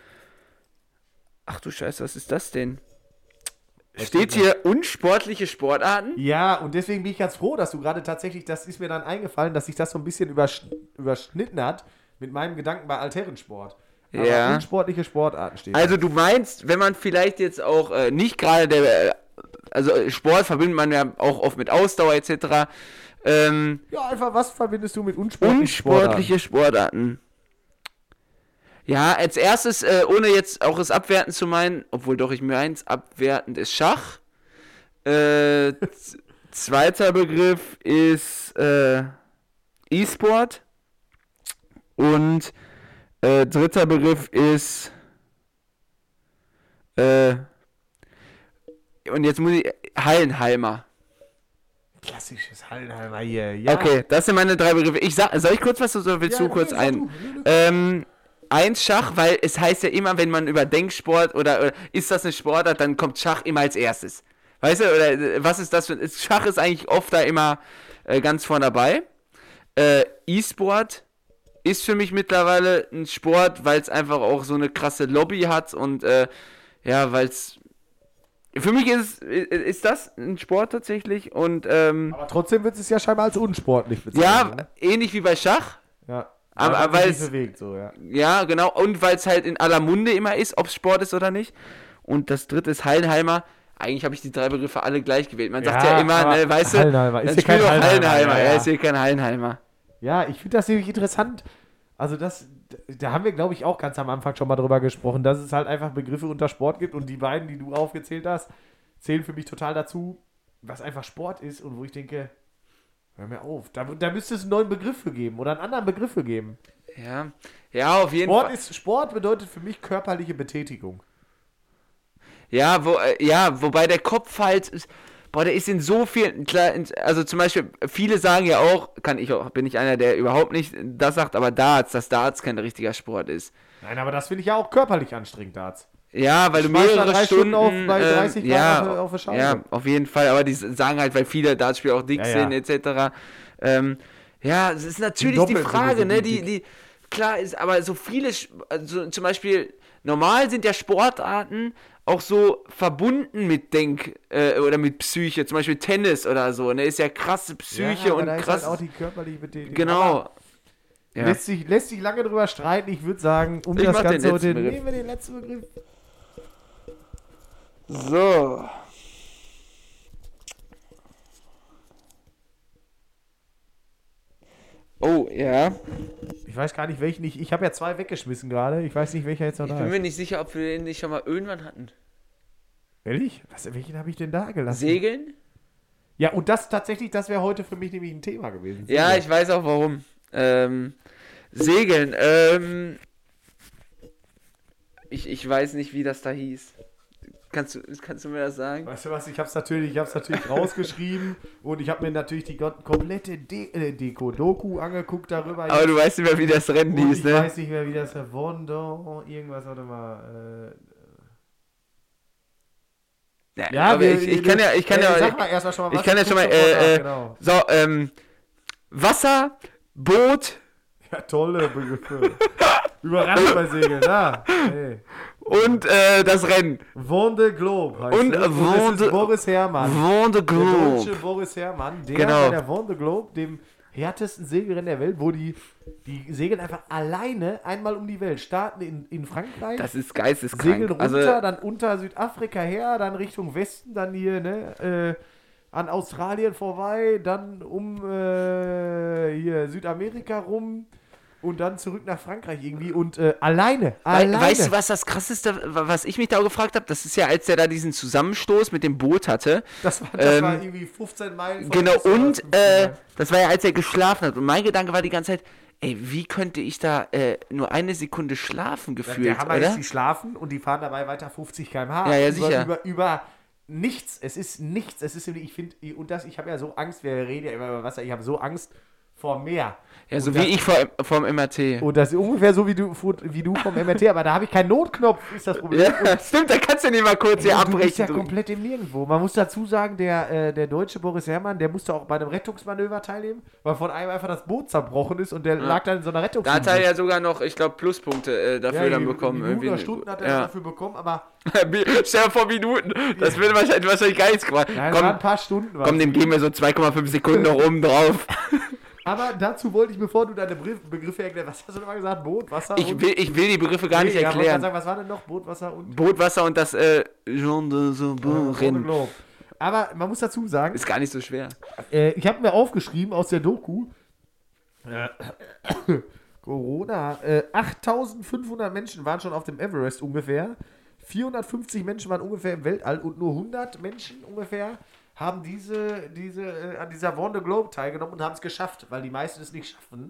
Ach du Scheiße, was ist das denn? Was steht hier unsportliche Sportarten? Ja, und deswegen bin ich ganz froh, dass du gerade tatsächlich, das ist mir dann eingefallen, dass sich das so ein bisschen übersch- überschnitten hat mit meinem Gedanken bei Altherrensport. Aber Ja. unsportliche Sportarten stehen. Also du meinst, wenn man vielleicht jetzt auch äh, nicht gerade der, äh, also Sport verbindet man ja auch oft mit Ausdauer et cetera. Ähm, ja, einfach, was verbindest du mit unsportlichen unsportliche Sportarten? Ja, als erstes, äh, ohne jetzt auch es abwerten zu meinen, obwohl doch ich mir eins abwertend ist Schach. Äh, z- zweiter Begriff ist äh, E-Sport. Und äh, dritter Begriff ist äh, und jetzt muss ich Hallenhalmer. Klassisches Hallenheimer hier. Ja. Okay, das sind meine drei Begriffe. Ich sag, soll ich kurz was oder willst Ja, du kurz nee, sag ein? du. Nee, nee. Ähm, eins Schach, weil es heißt ja immer, wenn man über Denksport oder, oder ist das eine Sportart, dann kommt Schach immer als erstes. Weißt du, oder äh, was ist das für Schach ist eigentlich oft da immer äh, ganz vorne dabei. Äh, E-Sport ist für mich mittlerweile ein Sport, weil es einfach auch so eine krasse Lobby hat und äh, ja, weil es für mich ist, ist das ein Sport tatsächlich und ähm, Aber trotzdem wird es ja scheinbar als unsportlich bezeichnet. ja, ne? ähnlich wie bei Schach. ja. aber- Weil aber man sich es- bewegt, so, ja. Ja, genau. Und weil es halt in aller Munde immer ist, ob es Sport ist oder nicht. Und das dritte ist Hallenheimer. Eigentlich habe ich die drei Begriffe alle gleich gewählt. Man sagt Ja, ja immer, aber ne, weißt du, Hallenheimer. Ist dann hier spiel kein doch Hallenheimer, Hallenheimer. ja, Er ja. ist hier kein Hallenheimer. Ja, ich finde das nämlich interessant. Also das, da haben wir, glaube ich, auch ganz am Anfang schon mal drüber gesprochen, dass es halt einfach Begriffe unter Sport gibt und die beiden, die du aufgezählt hast, zählen für mich total dazu, was einfach Sport ist und wo ich denke, hör mir auf, da, da müsste es einen neuen Begriff für geben oder einen anderen Begriff für geben. Ja, ja, auf jeden Sport, Fall. ist, Sport bedeutet für mich körperliche Betätigung. Ja, wo, äh, ja, wobei der Kopf halt, ist- boah, der ist in so vielen, klar, in, also zum Beispiel, viele sagen ja auch, kann ich auch, bin ich einer, der überhaupt nicht das sagt, aber Darts, dass Darts kein richtiger Sport ist. Nein, aber das finde ich ja auch körperlich anstrengend, Darts. Ja, weil du Schmeiß mal mehrere drei Stunden, Stunden auf bei ähm, dreißig Grad ja, auf der- auf der Scheibe. ja, auf jeden Fall, aber die sagen halt, weil viele Dartspieler auch dick Ja, ja. sind, et cetera. Ähm, ja, es ist natürlich die doppelt so Frage, sind ne, die die, die, klar ist, aber so viele, Sch- also zum Beispiel, normal sind ja Sportarten auch so verbunden mit Denk, äh, oder mit Psyche, zum Beispiel Tennis oder so, ne, ist ja krasse Psyche ja, aber und da ist krass, halt auch die körperliche Betätigung. genau. Aber Ja. Lässt, sich, lässt sich lange drüber streiten. Ich würde sagen, um Ich das mach den Ganze heute. letzten Begriff. Nehmen wir den letzten Begriff. So. Oh, ja. Ich weiß gar nicht, welchen ich. Ich habe ja zwei weggeschmissen gerade. Ich weiß nicht, welcher jetzt noch Ich da bin ist. mir nicht sicher, ob wir den nicht schon mal irgendwann hatten. Ehrlich? Was, welchen habe ich denn da gelassen? Segeln? Ja, und das tatsächlich, das wäre heute für mich nämlich ein Thema gewesen. Ja, Segeln. ich weiß auch warum. Ähm, Segeln. Ähm, ich, ich weiß nicht, wie das da hieß. Kannst du, kannst du mir das sagen? Weißt du was, ich habe es natürlich, ich hab's natürlich rausgeschrieben und ich habe mir natürlich die got- komplette De äh, Deko-Doku angeguckt darüber. Aber du weißt nicht mehr, wie das Rennen und hieß, ich ne? weiß nicht mehr, wie das war. Wondo, irgendwas, warte mal. Äh, Ja, aber wir- ich, ich kann ja, ich kann äh, ja, Sag mal erst mal schon mal ich was. kann ja guck schon mal, sofort äh, nach, äh, genau. so, ähm, Wasser, Boot Ja, tolle Begriffe. Überrascht bei Segeln, na. Hey. und äh, das Rennen. Vendée Globe heißt Und, es. äh, Und das Vendée- ist Boris Herrmann. Vendée Der Globe. deutsche Boris Herrmann, der Genau. bei der Vendée Globe, dem härtesten Segelrennen der Welt, wo die, die segeln einfach alleine einmal um die Welt. Starten in, in Frankreich, Das ist geisteskrank. segeln runter, Also, dann unter Südafrika her, dann Richtung Westen, dann hier, ne, äh, an Australien vorbei, dann um äh, hier Südamerika rum und dann zurück nach Frankreich irgendwie und äh, alleine, wei- alleine. weißt du, was das krasseste, was ich mich da auch gefragt habe? Das ist ja, als der da diesen Zusammenstoß mit dem Boot hatte. Das war, das Ähm, war irgendwie fünfzehn Meilen von Genau, Küste oder und fünfzehn äh, Meilen. das war ja, als er geschlafen hat. Und mein Gedanke war die ganze Zeit, ey, wie könnte ich da äh, nur eine Sekunde schlafen gefühlt, Der Hammer oder? ist, die schlafen und die fahren dabei weiter fünfzig Kilometer pro Ja, ja, Stunde. sicher. Über, über, über nichts. Es ist nichts. Es ist, ich finde, und das, ich habe ja so Angst, wir reden ja immer über Wasser, ich habe so Angst vor Meer. Ja, so und wie das, ich vor, vom M R T. Und das ist ungefähr so wie du, wie du vom M R T, aber da habe ich keinen Notknopf, ist das Problem. Ja, stimmt, da kannst du nicht mal kurz hier Und du bist abbrechen ja drücken. komplett im Nirgendwo. Man muss dazu sagen, der, äh, der deutsche Boris Herrmann, der musste auch bei einem Rettungsmanöver teilnehmen, weil von einem einfach das Boot zerbrochen ist und der lag dann in so einer Da Rettungsmanöver. hat er ja sogar noch, ich glaube, Pluspunkte äh, dafür dann bekommen. Minuten oder irgendwie. Stunden hat er ja. dafür bekommen, aber Stell dir vor Minuten. Das würde wahrscheinlich, wahrscheinlich gar nichts gemacht. nein, es waren ein Komm, paar Stunden. komm, dem geben wir so zwei Komma fünf Sekunden noch oben drauf. Aber dazu wollte ich, bevor du deine Begriff, Begriffe erklärst, was hast du nochmal gesagt? Boot, Wasser Ich und... will, ich will die Begriffe gar nicht Nee, ja, wollte erklären. gerade sagen, was war denn noch? Boot, Wasser und... Boot, Wasser und das äh, Jean de Äh, Saubon-Rennen. Globe. Aber man muss dazu sagen, Ist gar nicht so schwer. äh, ich habe mir aufgeschrieben aus der Doku, äh, Corona, äh, achttausendfünfhundert Menschen waren schon auf dem Everest ungefähr, vierhundertfünfzig Menschen waren ungefähr im Weltall und nur hundert Menschen ungefähr haben diese, diese, äh, an dieser Vendée Globe teilgenommen und haben es geschafft, weil die meisten es nicht schaffen.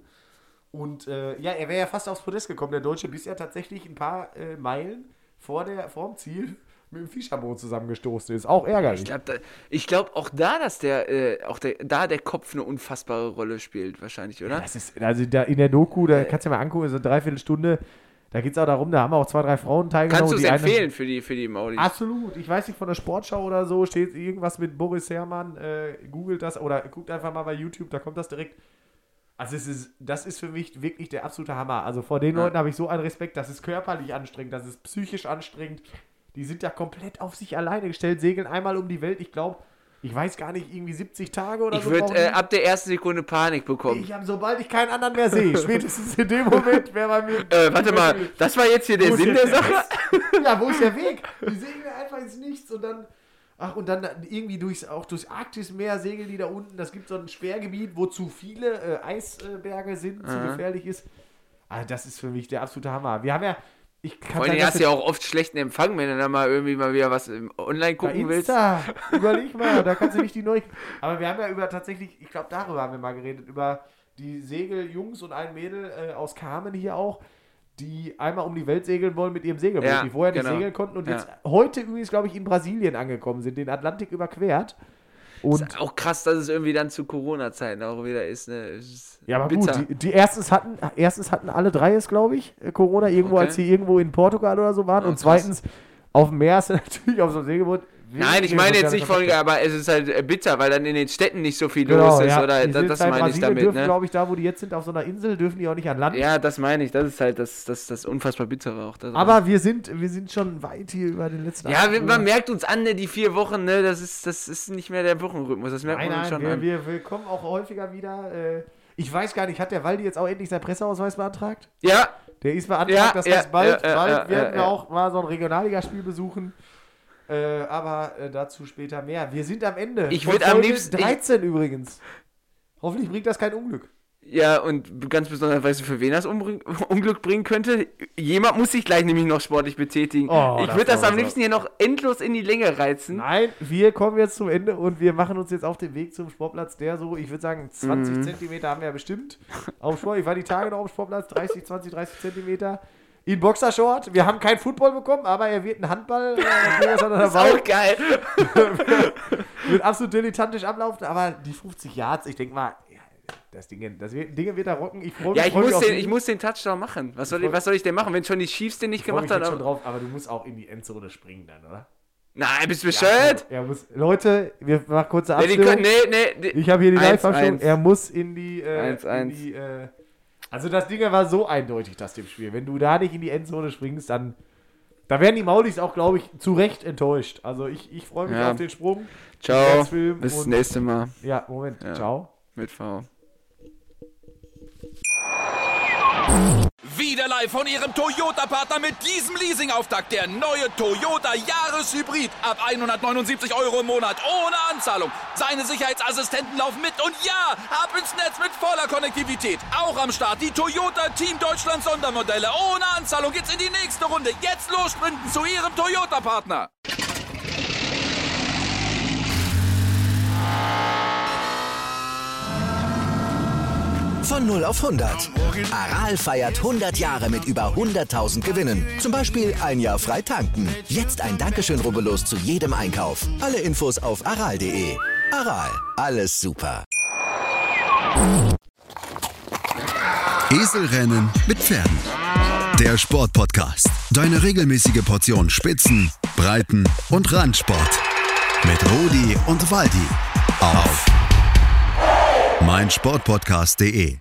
Und äh, ja, er wäre ja fast aufs Podest gekommen, der Deutsche, bis er tatsächlich ein paar äh, Meilen vor der, vorm Ziel mit dem Fischerboot zusammengestoßen ist. Auch ärgerlich. Ich glaube glaub auch da, dass der, äh, auch der, da der Kopf eine unfassbare Rolle spielt, wahrscheinlich, oder? Das ist, also da in der Doku, da kannst du dir mal angucken, so eine Dreiviertelstunde, da geht es auch darum, da haben auch zwei, drei Frauen teilgenommen. Kannst du es die eine- empfehlen für die, für die Maulis? Absolut. Ich weiß nicht, von der Sportschau oder so steht irgendwas mit Boris Herrmann. Äh, googelt das oder guckt einfach mal bei YouTube, da kommt das direkt. Also es ist, das ist für mich wirklich der absolute Hammer. Also vor den Ja. Leuten habe ich so einen Respekt. Das ist körperlich anstrengend, das ist psychisch anstrengend. Die sind ja komplett auf sich alleine gestellt, segeln einmal um die Welt. Ich glaube, ich weiß gar nicht, irgendwie siebzig Tage oder Ich so. würde brauchen äh, die. ab der ersten Sekunde Panik bekommen. Ich habe, sobald ich keinen anderen mehr sehe, spätestens in dem Moment, wäre bei mir... Äh, warte mal, das war jetzt hier der Wo ist Sinn jetzt der Sache? Ja, wo ist der Weg? Die segeln einfach ins Nichts und dann, ach, und dann irgendwie durchs, auch durchs Arktismeer segeln die da unten. Das gibt so ein Sperrgebiet, wo zu viele äh, Eisberge sind, zu Aha. gefährlich ist. Also das ist für mich der absolute Hammer. Wir haben ja, ich kann Vor allem hast du ja auch oft schlechten Empfang, wenn du dann mal irgendwie mal wieder was im online gucken willst. Insta, überleg mal, da kannst du nicht die Neuigkeiten. Aber wir haben ja über tatsächlich, ich glaube, darüber haben wir mal geredet, über die Segeljungs und ein Mädel äh, aus Kamen hier auch, die einmal um die Welt segeln wollen mit ihrem Segelboot, Ja, die vorher nicht genau. segeln konnten und Ja. jetzt heute übrigens, glaube ich, in Brasilien angekommen sind, den Atlantik überquert. Und Ist auch krass, dass es irgendwie dann zu Corona-Zeiten auch wieder ist. Ne? Es ist ja, aber bitter. gut, die, die erstens hatten, erstens hatten alle drei es, glaube ich, äh, Corona, irgendwo, Okay. als sie irgendwo in Portugal oder so waren. Ah, und krass. zweitens, auf dem Meer ist natürlich auf so einem Segelboot. Nein, ich meine jetzt nicht von, aber es ist halt äh, bitter, weil dann in den Städten nicht so viel Genau, los ist, ja. oder Die das, sind das bei meine ich Brasilien damit, dürfen, ne? glaube ich, da, wo die jetzt sind, auf so einer Insel, dürfen die auch nicht an Land. Ja, das meine ich, das ist halt das, das, das unfassbar Bittere auch. Das Aber wir sind, wir sind schon weit hier über den letzten ja, acht wir- man Monaten. merkt uns an, ne, die vier Wochen, ne, das ist, das ist nicht mehr der Wochenrhythmus, das merkt Nein, man uns nein, schon wir, an. wir, wir kommen auch häufiger wieder. Äh, ich weiß gar nicht, hat der Waldi jetzt auch endlich seinen Presseausweis beantragt? Ja, Der ist beantragt, Ja, das ja, heißt, bald, ja, ja, bald ja, werden ja, wir ja. auch mal so ein Regionalligaspiel besuchen. Äh, aber äh, dazu später mehr. Wir sind am Ende. Ich Von würd am Folge liebsten- dreizehn übrigens. Hoffentlich bringt das kein Unglück. ja, und ganz besonders, weißt du, für wen das Umbring Unglück bringen könnte? Jemand muss sich gleich nämlich noch sportlich betätigen. Oh, ich das würde das war am so. liebsten hier noch endlos in die Länge reizen. Nein, wir kommen jetzt zum Ende und wir machen uns jetzt auf den Weg zum Sportplatz, der so, ich würde sagen, zwanzig Mhm. Zentimeter haben wir ja bestimmt. Auf Sport, ich war die Tage noch auf dem Sportplatz, dreißig, zwanzig, dreißig Zentimeter. In Boxershort. Wir haben keinen Football bekommen, aber er wird einen Handball. Äh, das hat er Das ist dabei. auch geil. Wird absolut dilettantisch ablaufen, aber die fünfzig Yards, ich denke mal, ja, das Ding, das wird, Dinge wird er rocken. Ich freue mich, Ja, ich freu mich muss, auf den, ihn. ich muss den Touchdown machen. Was soll, freu- ich, was soll ich denn machen, wenn schon die Chiefs den nicht Ich freu mich gemacht jetzt haben? schon drauf, aber du musst auch in die Endzone springen dann, oder? Nein, bist du bescheuert? Er muss, Leute, wir machen kurze Nee, die Abstimmung. können, nee, nee, die, Ich habe hier die Eins, Live-Abstimmung. eins. Er muss in die. Äh, Eins, in eins. die äh, also, das Ding war so eindeutig, das dem Spiel. Wenn du da nicht in die Endzone springst, dann. Da werden die Maulis auch, glaube ich, zu Recht enttäuscht. Also, ich, ich freue mich Ja. auf den Sprung. Ciao, Herzfilm bis das und- nächste Mal Ja, Moment. Ja. Ciao. mit V. Wieder live von Ihrem Toyota-Partner mit diesem Leasing-Auftakt. Der neue Toyota Jahreshybrid. Ab hundertneunundsiebzig Euro im Monat. Ohne Anzahlung. Seine Sicherheitsassistenten laufen mit. Und ja, ab ins Netz mit voller Konnektivität. Auch am Start die Toyota Team Deutschland Sondermodelle. Ohne Anzahlung geht's in die nächste Runde. Jetzt los sprinten zu Ihrem Toyota-Partner. Von null auf hundert. Aral feiert hundert Jahre mit über hunderttausend Gewinnen. Zum Beispiel ein Jahr frei tanken. Jetzt ein Dankeschön, rubbellos zu jedem Einkauf. Alle Infos auf aral punkt de. Aral, alles super. Eselrennen mit Pferden. Der Sportpodcast. Deine regelmäßige Portion Spitzen, Breiten und Randsport. Mit Rudi und Waldi. Auf meinsportpodcast punkt de.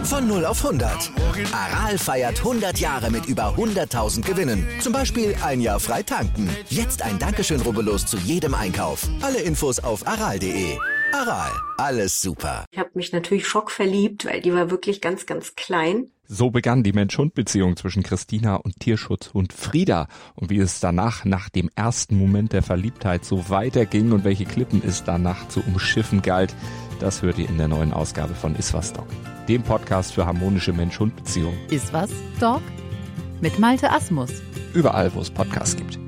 Von null auf hundert. Aral feiert hundert Jahre mit über hunderttausend Gewinnen. Zum Beispiel ein Jahr frei tanken. Jetzt ein Dankeschön, rubbellos zu jedem Einkauf. Alle Infos auf aral punkt de. Aral, alles super. Ich habe mich natürlich schockverliebt, weil die war wirklich ganz, ganz klein. So begann die Mensch-Hund-Beziehung zwischen Christina und Tierschutzhund Frieda. Und wie es danach, nach dem ersten Moment der Verliebtheit, so weiterging und welche Klippen es danach zu umschiffen galt, das hört ihr in der neuen Ausgabe von Iswas Dog, dem Podcast für harmonische Mensch-Hund-Beziehungen. Iswas Dog? Mit Malte Asmus. Überall, wo es Podcasts gibt.